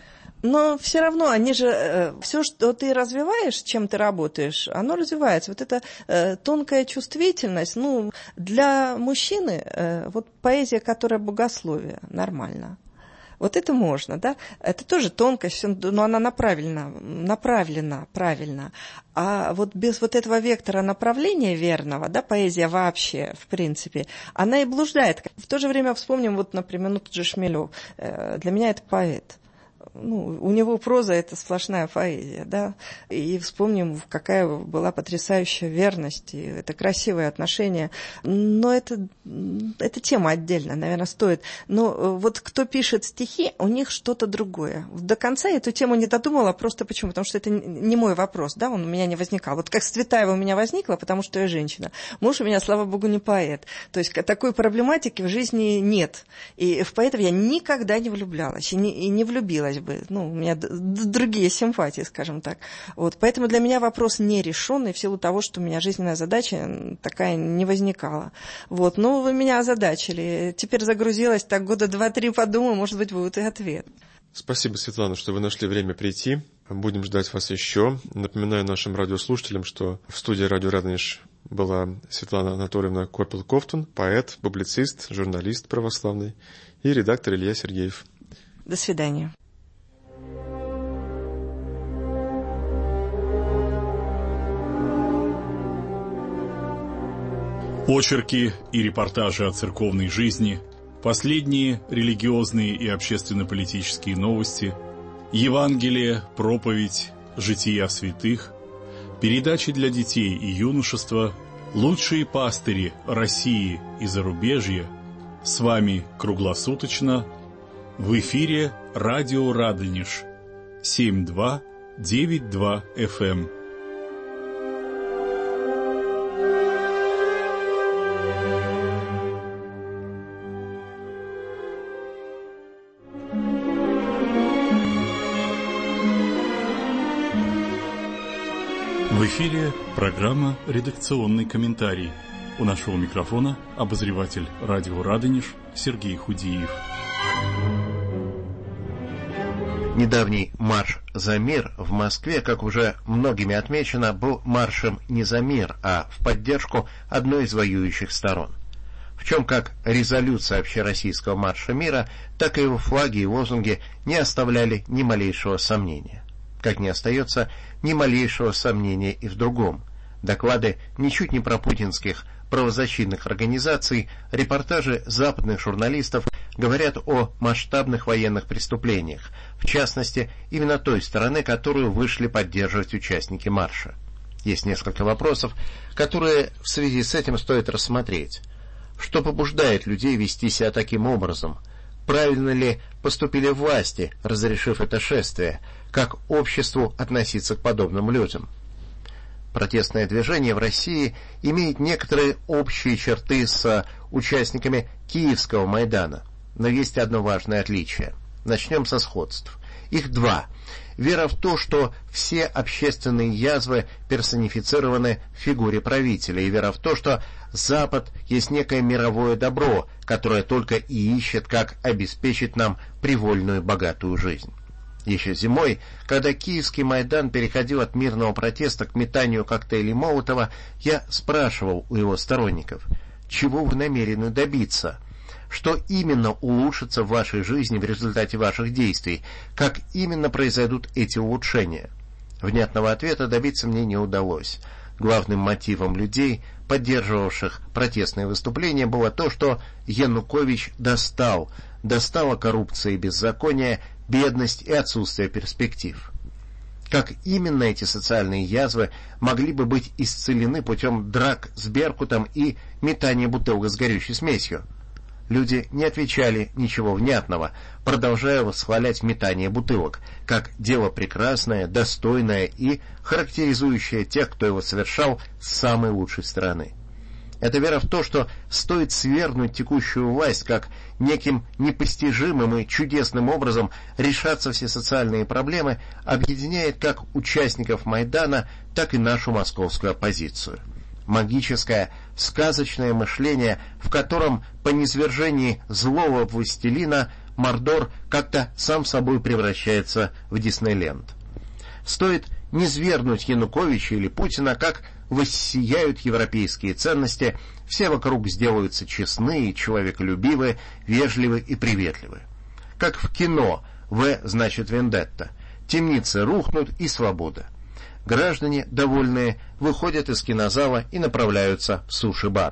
Но все равно, они же, э, все, что ты развиваешь, чем ты работаешь, оно развивается. Вот эта э, тонкая чувствительность, ну, для мужчины, э, вот поэзия, которая богословие, нормально. Вот это можно, да? Это тоже тонкость, но она направлена, направлена правильно. А вот без вот этого вектора направления верного, да, поэзия вообще, в принципе, она и блуждает. В то же время вспомним, вот, например, ну, тот же Шмелев. Для меня это поэт. Ну, у него проза – это сплошная поэзия, да, и вспомним, какая была потрясающая верность, и это красивые отношения, но это, это тема отдельно, наверное, стоит. Но вот кто пишет стихи, у них что-то другое. До конца я эту тему не додумала, просто почему? Потому что это не мой вопрос, да, он у меня не возникал. Вот как с Цветаевой у меня возникло, потому что я женщина. Муж у меня, слава богу, не поэт. То есть такой проблематики в жизни нет. И в поэтов я никогда не влюблялась и не, и не влюбилась. хотелось бы. Ну, у меня д- другие симпатии, скажем так. Вот, поэтому для меня вопрос нерешенный в силу того, что у меня жизненная задача такая не возникала. Вот, но вы меня озадачили. Теперь загрузилась, так года два-три подумаю, может быть, будет и ответ. Спасибо, Светлана, что вы нашли время прийти. Будем ждать вас еще. Напоминаю нашим радиослушателям, что в студии «Радио Радонеж» была Светлана Анатольевна Копел-Ковтун, поэт, публицист, журналист православный, и редактор Илья Сергеев. До свидания. Очерки и репортажи о церковной жизни, последние религиозные и общественно-политические новости, Евангелие, проповедь, жития святых, передачи для детей и юношества, лучшие пастыри России и зарубежья. С вами круглосуточно в эфире «Радио Радонеж» семь два девять два эф эм. В эфире программа «Редакционный комментарий». У нашего микрофона обозреватель радио «Радонеж» Сергей Худиев. Недавний марш «За мир» в Москве, как уже многими отмечено, был маршем не за мир, а в поддержку одной из воюющих сторон. В чем как резолюция общероссийского марша мира, так и его флаги и лозунги не оставляли ни малейшего сомнения. Как не остается ни малейшего сомнения и в другом. Доклады ничуть не пропутинских правозащитных организаций, репортажи западных журналистов говорят о масштабных военных преступлениях, в частности, именно той стороны, которую вышли поддерживать участники марша. Есть несколько вопросов, которые в связи с этим стоит рассмотреть. Что побуждает людей вести себя таким образом? Правильно ли поступили власти, разрешив это шествие? Как обществу относиться к подобным людям? Протестное движение в России имеет некоторые общие черты с участниками Киевского Майдана, но есть одно важное отличие. Начнем со сходств. Их два. Вера в то, что все общественные язвы персонифицированы в фигуре правителя, и вера в то, что Запад есть некое мировое добро, которое только и ищет, как обеспечить нам привольную богатую жизнь. Еще зимой, когда Киевский Майдан переходил от мирного протеста к метанию коктейлей Молотова, я спрашивал у его сторонников, чего вы намерены добиться? Что именно улучшится в вашей жизни в результате ваших действий? Как именно произойдут эти улучшения? Внятного ответа добиться мне не удалось. Главным мотивом людей, поддерживавших протестные выступления, было то, что Янукович достал, достала коррупция и беззаконие, бедность и отсутствие перспектив. Как именно эти социальные язвы могли бы быть исцелены путем драк с Беркутом и метания бутылок с горючей смесью? Люди не отвечали ничего внятного, продолжая восхвалять метание бутылок, как дело прекрасное, достойное и характеризующее тех, кто его совершал с самой лучшей стороны. Это вера в то, что стоит свергнуть текущую власть, как неким непостижимым и чудесным образом решатся все социальные проблемы, объединяет как участников Майдана, так и нашу московскую оппозицию. Магическое, сказочное мышление, в котором по низвержении злого властелина Мордор как-то сам собой превращается в Диснейленд. Стоит низвергнуть Януковича или Путина, как воссияют европейские ценности, все вокруг сделаются честны, человеколюбивы, вежливы и приветливы. Как в кино «В» значит «Вендетта», темницы рухнут и свобода. Граждане, довольные, выходят из кинозала и направляются в суши-бар.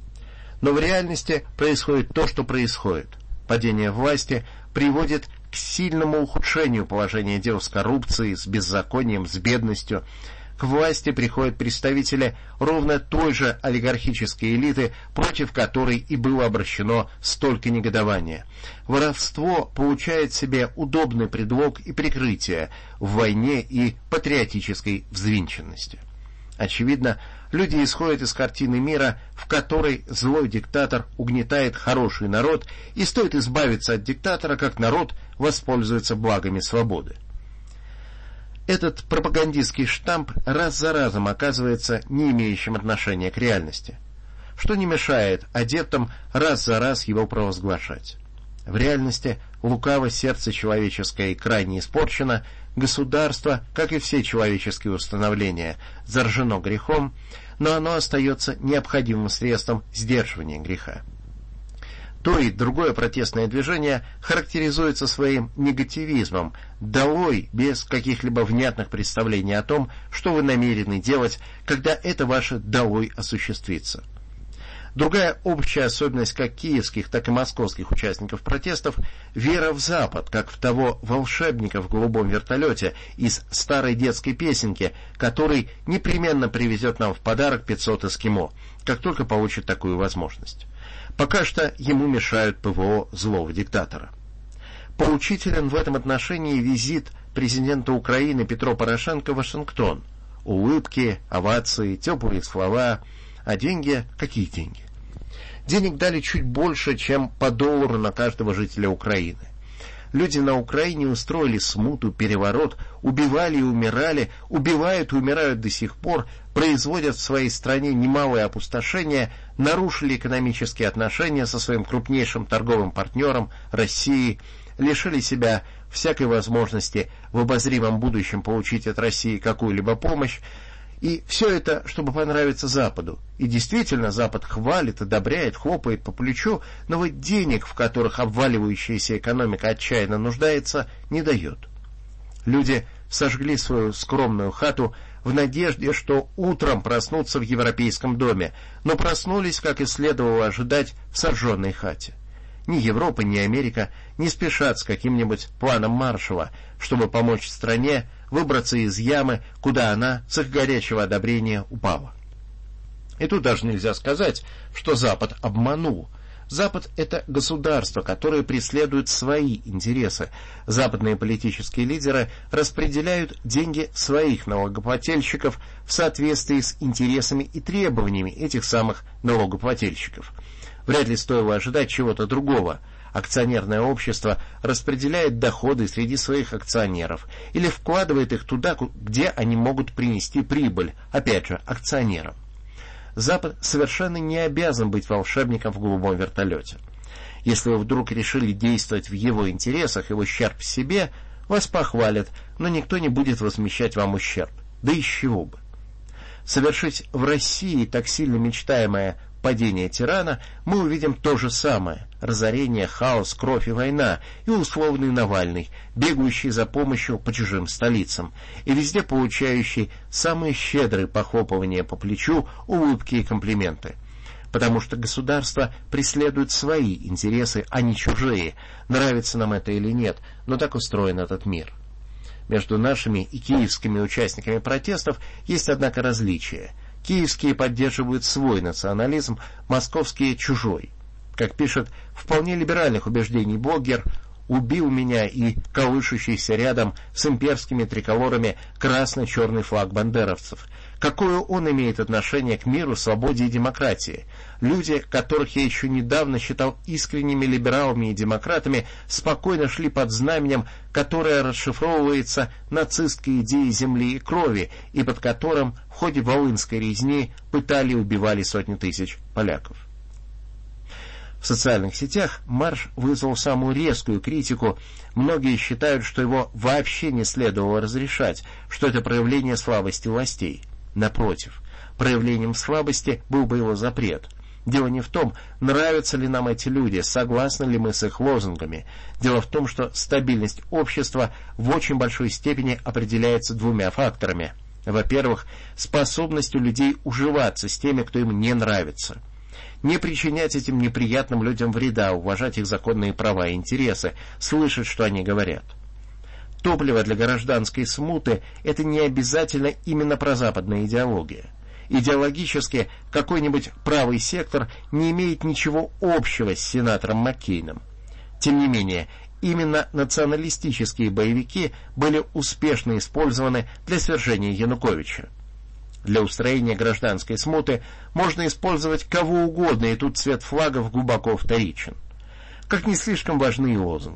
Но в реальности происходит то, что происходит. Падение власти приводит к сильному ухудшению положения дел с коррупцией, с беззаконием, с бедностью. К власти приходят представители ровно той же олигархической элиты, против которой и было обращено столько негодования. Воровство получает себе удобный предлог и прикрытие в войне и патриотической взвинченности. Очевидно, люди исходят из картины мира, в которой злой диктатор угнетает хороший народ, и стоит избавиться от диктатора, как народ воспользуется благами свободы. Этот пропагандистский штамп раз за разом оказывается не имеющим отношения к реальности, что не мешает адептам раз за раз его провозглашать. В реальности лукаво сердце человеческое крайне испорчено, государство, как и все человеческие установления, заражено грехом, но оно остается необходимым средством сдерживания греха. То и другое протестное движение характеризуется своим негативизмом, долой без каких-либо внятных представлений о том, что вы намерены делать, когда это ваше долой осуществится. Другая общая особенность как киевских, так и московских участников протестов – вера в Запад, как в того волшебника в голубом вертолете из старой детской песенки, который непременно привезет нам в подарок пятьсот эскимо, как только получит такую возможность. Пока что ему мешают ПВО злого диктатора. Поучителен в этом отношении визит президента Украины Петро Порошенко в Вашингтон. Улыбки, овации, теплые слова. А деньги? Какие деньги? Денег дали чуть больше, чем по доллару на каждого жителя Украины. Люди на Украине устроили смуту, переворот, убивали и умирали, убивают и умирают до сих пор, производят в своей стране немалое опустошение, нарушили экономические отношения со своим крупнейшим торговым партнером Россией, лишили себя всякой возможности в обозримом будущем получить от России какую-либо помощь. И все это, чтобы понравиться Западу. И действительно, Запад хвалит, одобряет, хлопает по плечу, но вот денег, в которых обваливающаяся экономика отчаянно нуждается, не дает. Люди сожгли свою скромную хату в надежде, что утром проснутся в европейском доме, но проснулись, как и следовало ожидать, в сожженной хате. Ни Европа, ни Америка не спешат с каким-нибудь планом Маршалла, чтобы помочь стране выбраться из ямы, куда она с их горячего одобрения упала. И тут даже нельзя сказать, что Запад обманул. Запад — это государство, которое преследует свои интересы. Западные политические лидеры распределяют деньги своих налогоплательщиков в соответствии с интересами и требованиями этих самых налогоплательщиков. Вряд ли стоило ожидать чего-то другого. Акционерное общество распределяет доходы среди своих акционеров или вкладывает их туда, где они могут принести прибыль, опять же, акционерам. Запад совершенно не обязан быть волшебником в голубом вертолете. Если вы вдруг решили действовать в его интересах и в ущерб себе, вас похвалят, но никто не будет возмещать вам ущерб. Да из чего бы? Совершить в России так сильно мечтаемое падение тирана, мы увидим то же самое: разорение, хаос, кровь и война, и условный Навальный, бегающий за помощью по чужим столицам, и везде получающий самые щедрые похлопывания по плечу, улыбки и комплименты. Потому что государство преследует свои интересы, а не чужие, нравится нам это или нет, но так устроен этот мир. Между нашими и киевскими участниками протестов есть, однако, различия. Киевские поддерживают свой национализм, московские — чужой. Как пишет вполне либеральных убеждений блогер, убил меня и колышущийся рядом с имперскими триколорами красно-черный флаг бандеровцев. Какое он имеет отношение к миру, свободе и демократии? Люди, которых я еще недавно считал искренними либералами и демократами, спокойно шли под знаменем, которое расшифровывается нацистской идеей земли и крови, и под которым в ходе Волынской резни пытали и убивали сотни тысяч поляков. В социальных сетях марш вызвал самую резкую критику. Многие считают, что его вообще не следовало разрешать, что это проявление слабости властей. Напротив, проявлением слабости был бы его запрет. Дело не в том, нравятся ли нам эти люди, согласны ли мы с их лозунгами. Дело в том, что стабильность общества в очень большой степени определяется двумя факторами. Во-первых, способностью людей уживаться с теми, кто им не нравится. Не причинять этим неприятным людям вреда, уважать их законные права и интересы, слышать, что они говорят. Топливо для гражданской смуты – это не обязательно именно прозападная идеология. Идеологически какой-нибудь правый сектор не имеет ничего общего с сенатором Маккейном. Тем не менее, именно националистические боевики были успешно использованы для свержения Януковича. Для устроения гражданской смуты можно использовать кого угодно, и тут цвет флагов глубоко вторичен. Как не слишком важны и лозунги.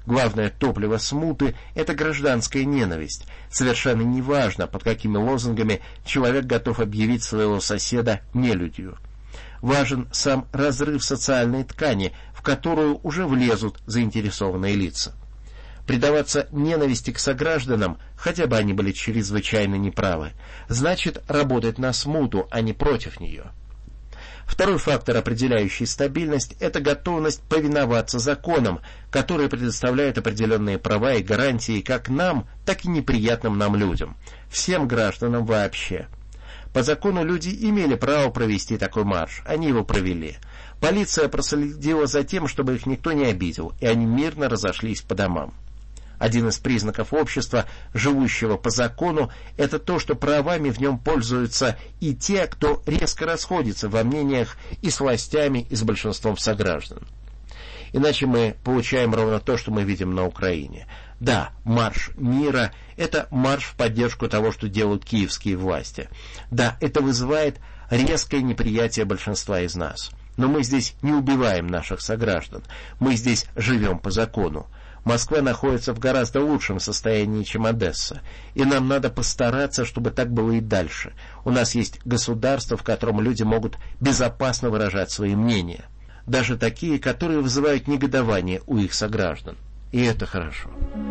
Главное топливо смуты – это гражданская ненависть. Совершенно неважно, под какими лозунгами человек готов объявить своего соседа нелюдью. Важен сам разрыв социальной ткани, в которую уже влезут заинтересованные лица. Предаваться ненависти к согражданам, хотя бы они были чрезвычайно неправы, значит работать на смуту, а не против нее. Второй фактор, определяющий стабильность, это готовность повиноваться законам, которые предоставляют определенные права и гарантии как нам, так и неприятным нам людям, всем гражданам вообще. По закону люди имели право провести такой марш, они его провели. Полиция проследила за тем, чтобы их никто не обидел, и они мирно разошлись по домам. Один из признаков общества, живущего по закону, это то, что правами в нем пользуются и те, кто резко расходится во мнениях и с властями, и с большинством сограждан. Иначе мы получаем ровно то, что мы видим на Украине. Да, марш мира – это марш в поддержку того, что делают киевские власти. Да, это вызывает резкое неприятие большинства из нас. Но мы здесь не убиваем наших сограждан. Мы здесь живем по закону. Москва находится в гораздо лучшем состоянии, чем Одесса, и нам надо постараться, чтобы так было и дальше. У нас есть государство, в котором люди могут безопасно выражать свои мнения, даже такие, которые вызывают негодование у их сограждан. И это хорошо.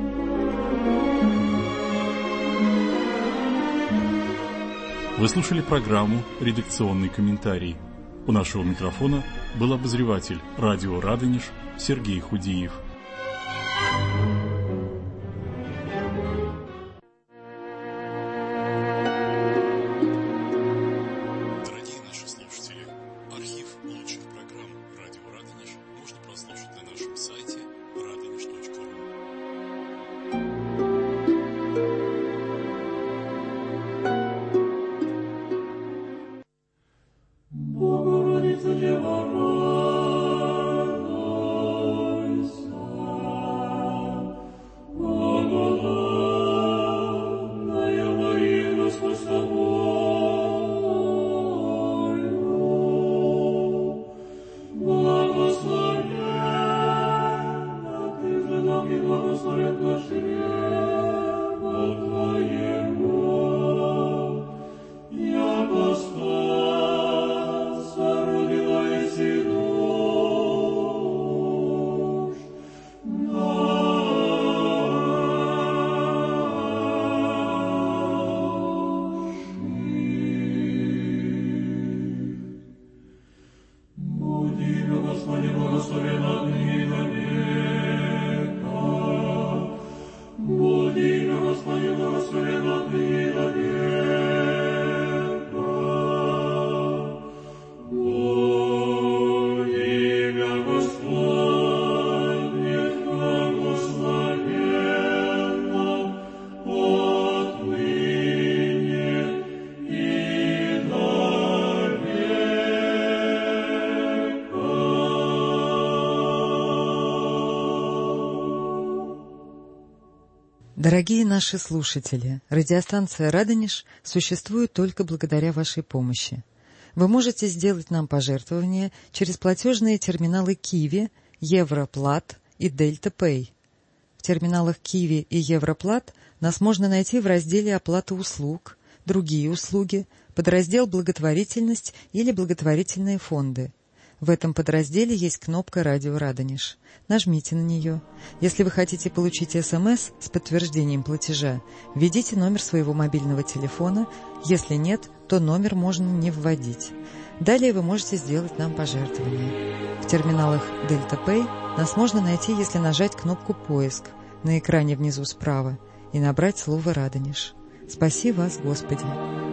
Вы слушали программу «Редакционный комментарий». У нашего микрофона был обозреватель радио «Радонеж» Сергей Худиев. Дорогие наши слушатели, архив лучших программ радио «Радонеж» можно прослушать на нашем сайте радонеж точка ру. Богородица Дева, Дорогие наши слушатели, радиостанция «Радонеж» существует только благодаря вашей помощи. Вы можете сделать нам пожертвования через платежные терминалы Киви, Европлат и Дельта Пэй. В терминалах Киви и Европлат нас можно найти в разделе «Оплата услуг», «Другие услуги», подраздел «Благотворительность» или «Благотворительные фонды». В этом подразделе есть кнопка «Радио Радонеж». Нажмите на нее. Если вы хотите получить СМС с подтверждением платежа, введите номер своего мобильного телефона. Если нет, то номер можно не вводить. Далее вы можете сделать нам пожертвование. В терминалах Дельта Пэй нас можно найти, если нажать кнопку «Поиск» на экране внизу справа и набрать слово «Радонеж». Спаси вас, Господи!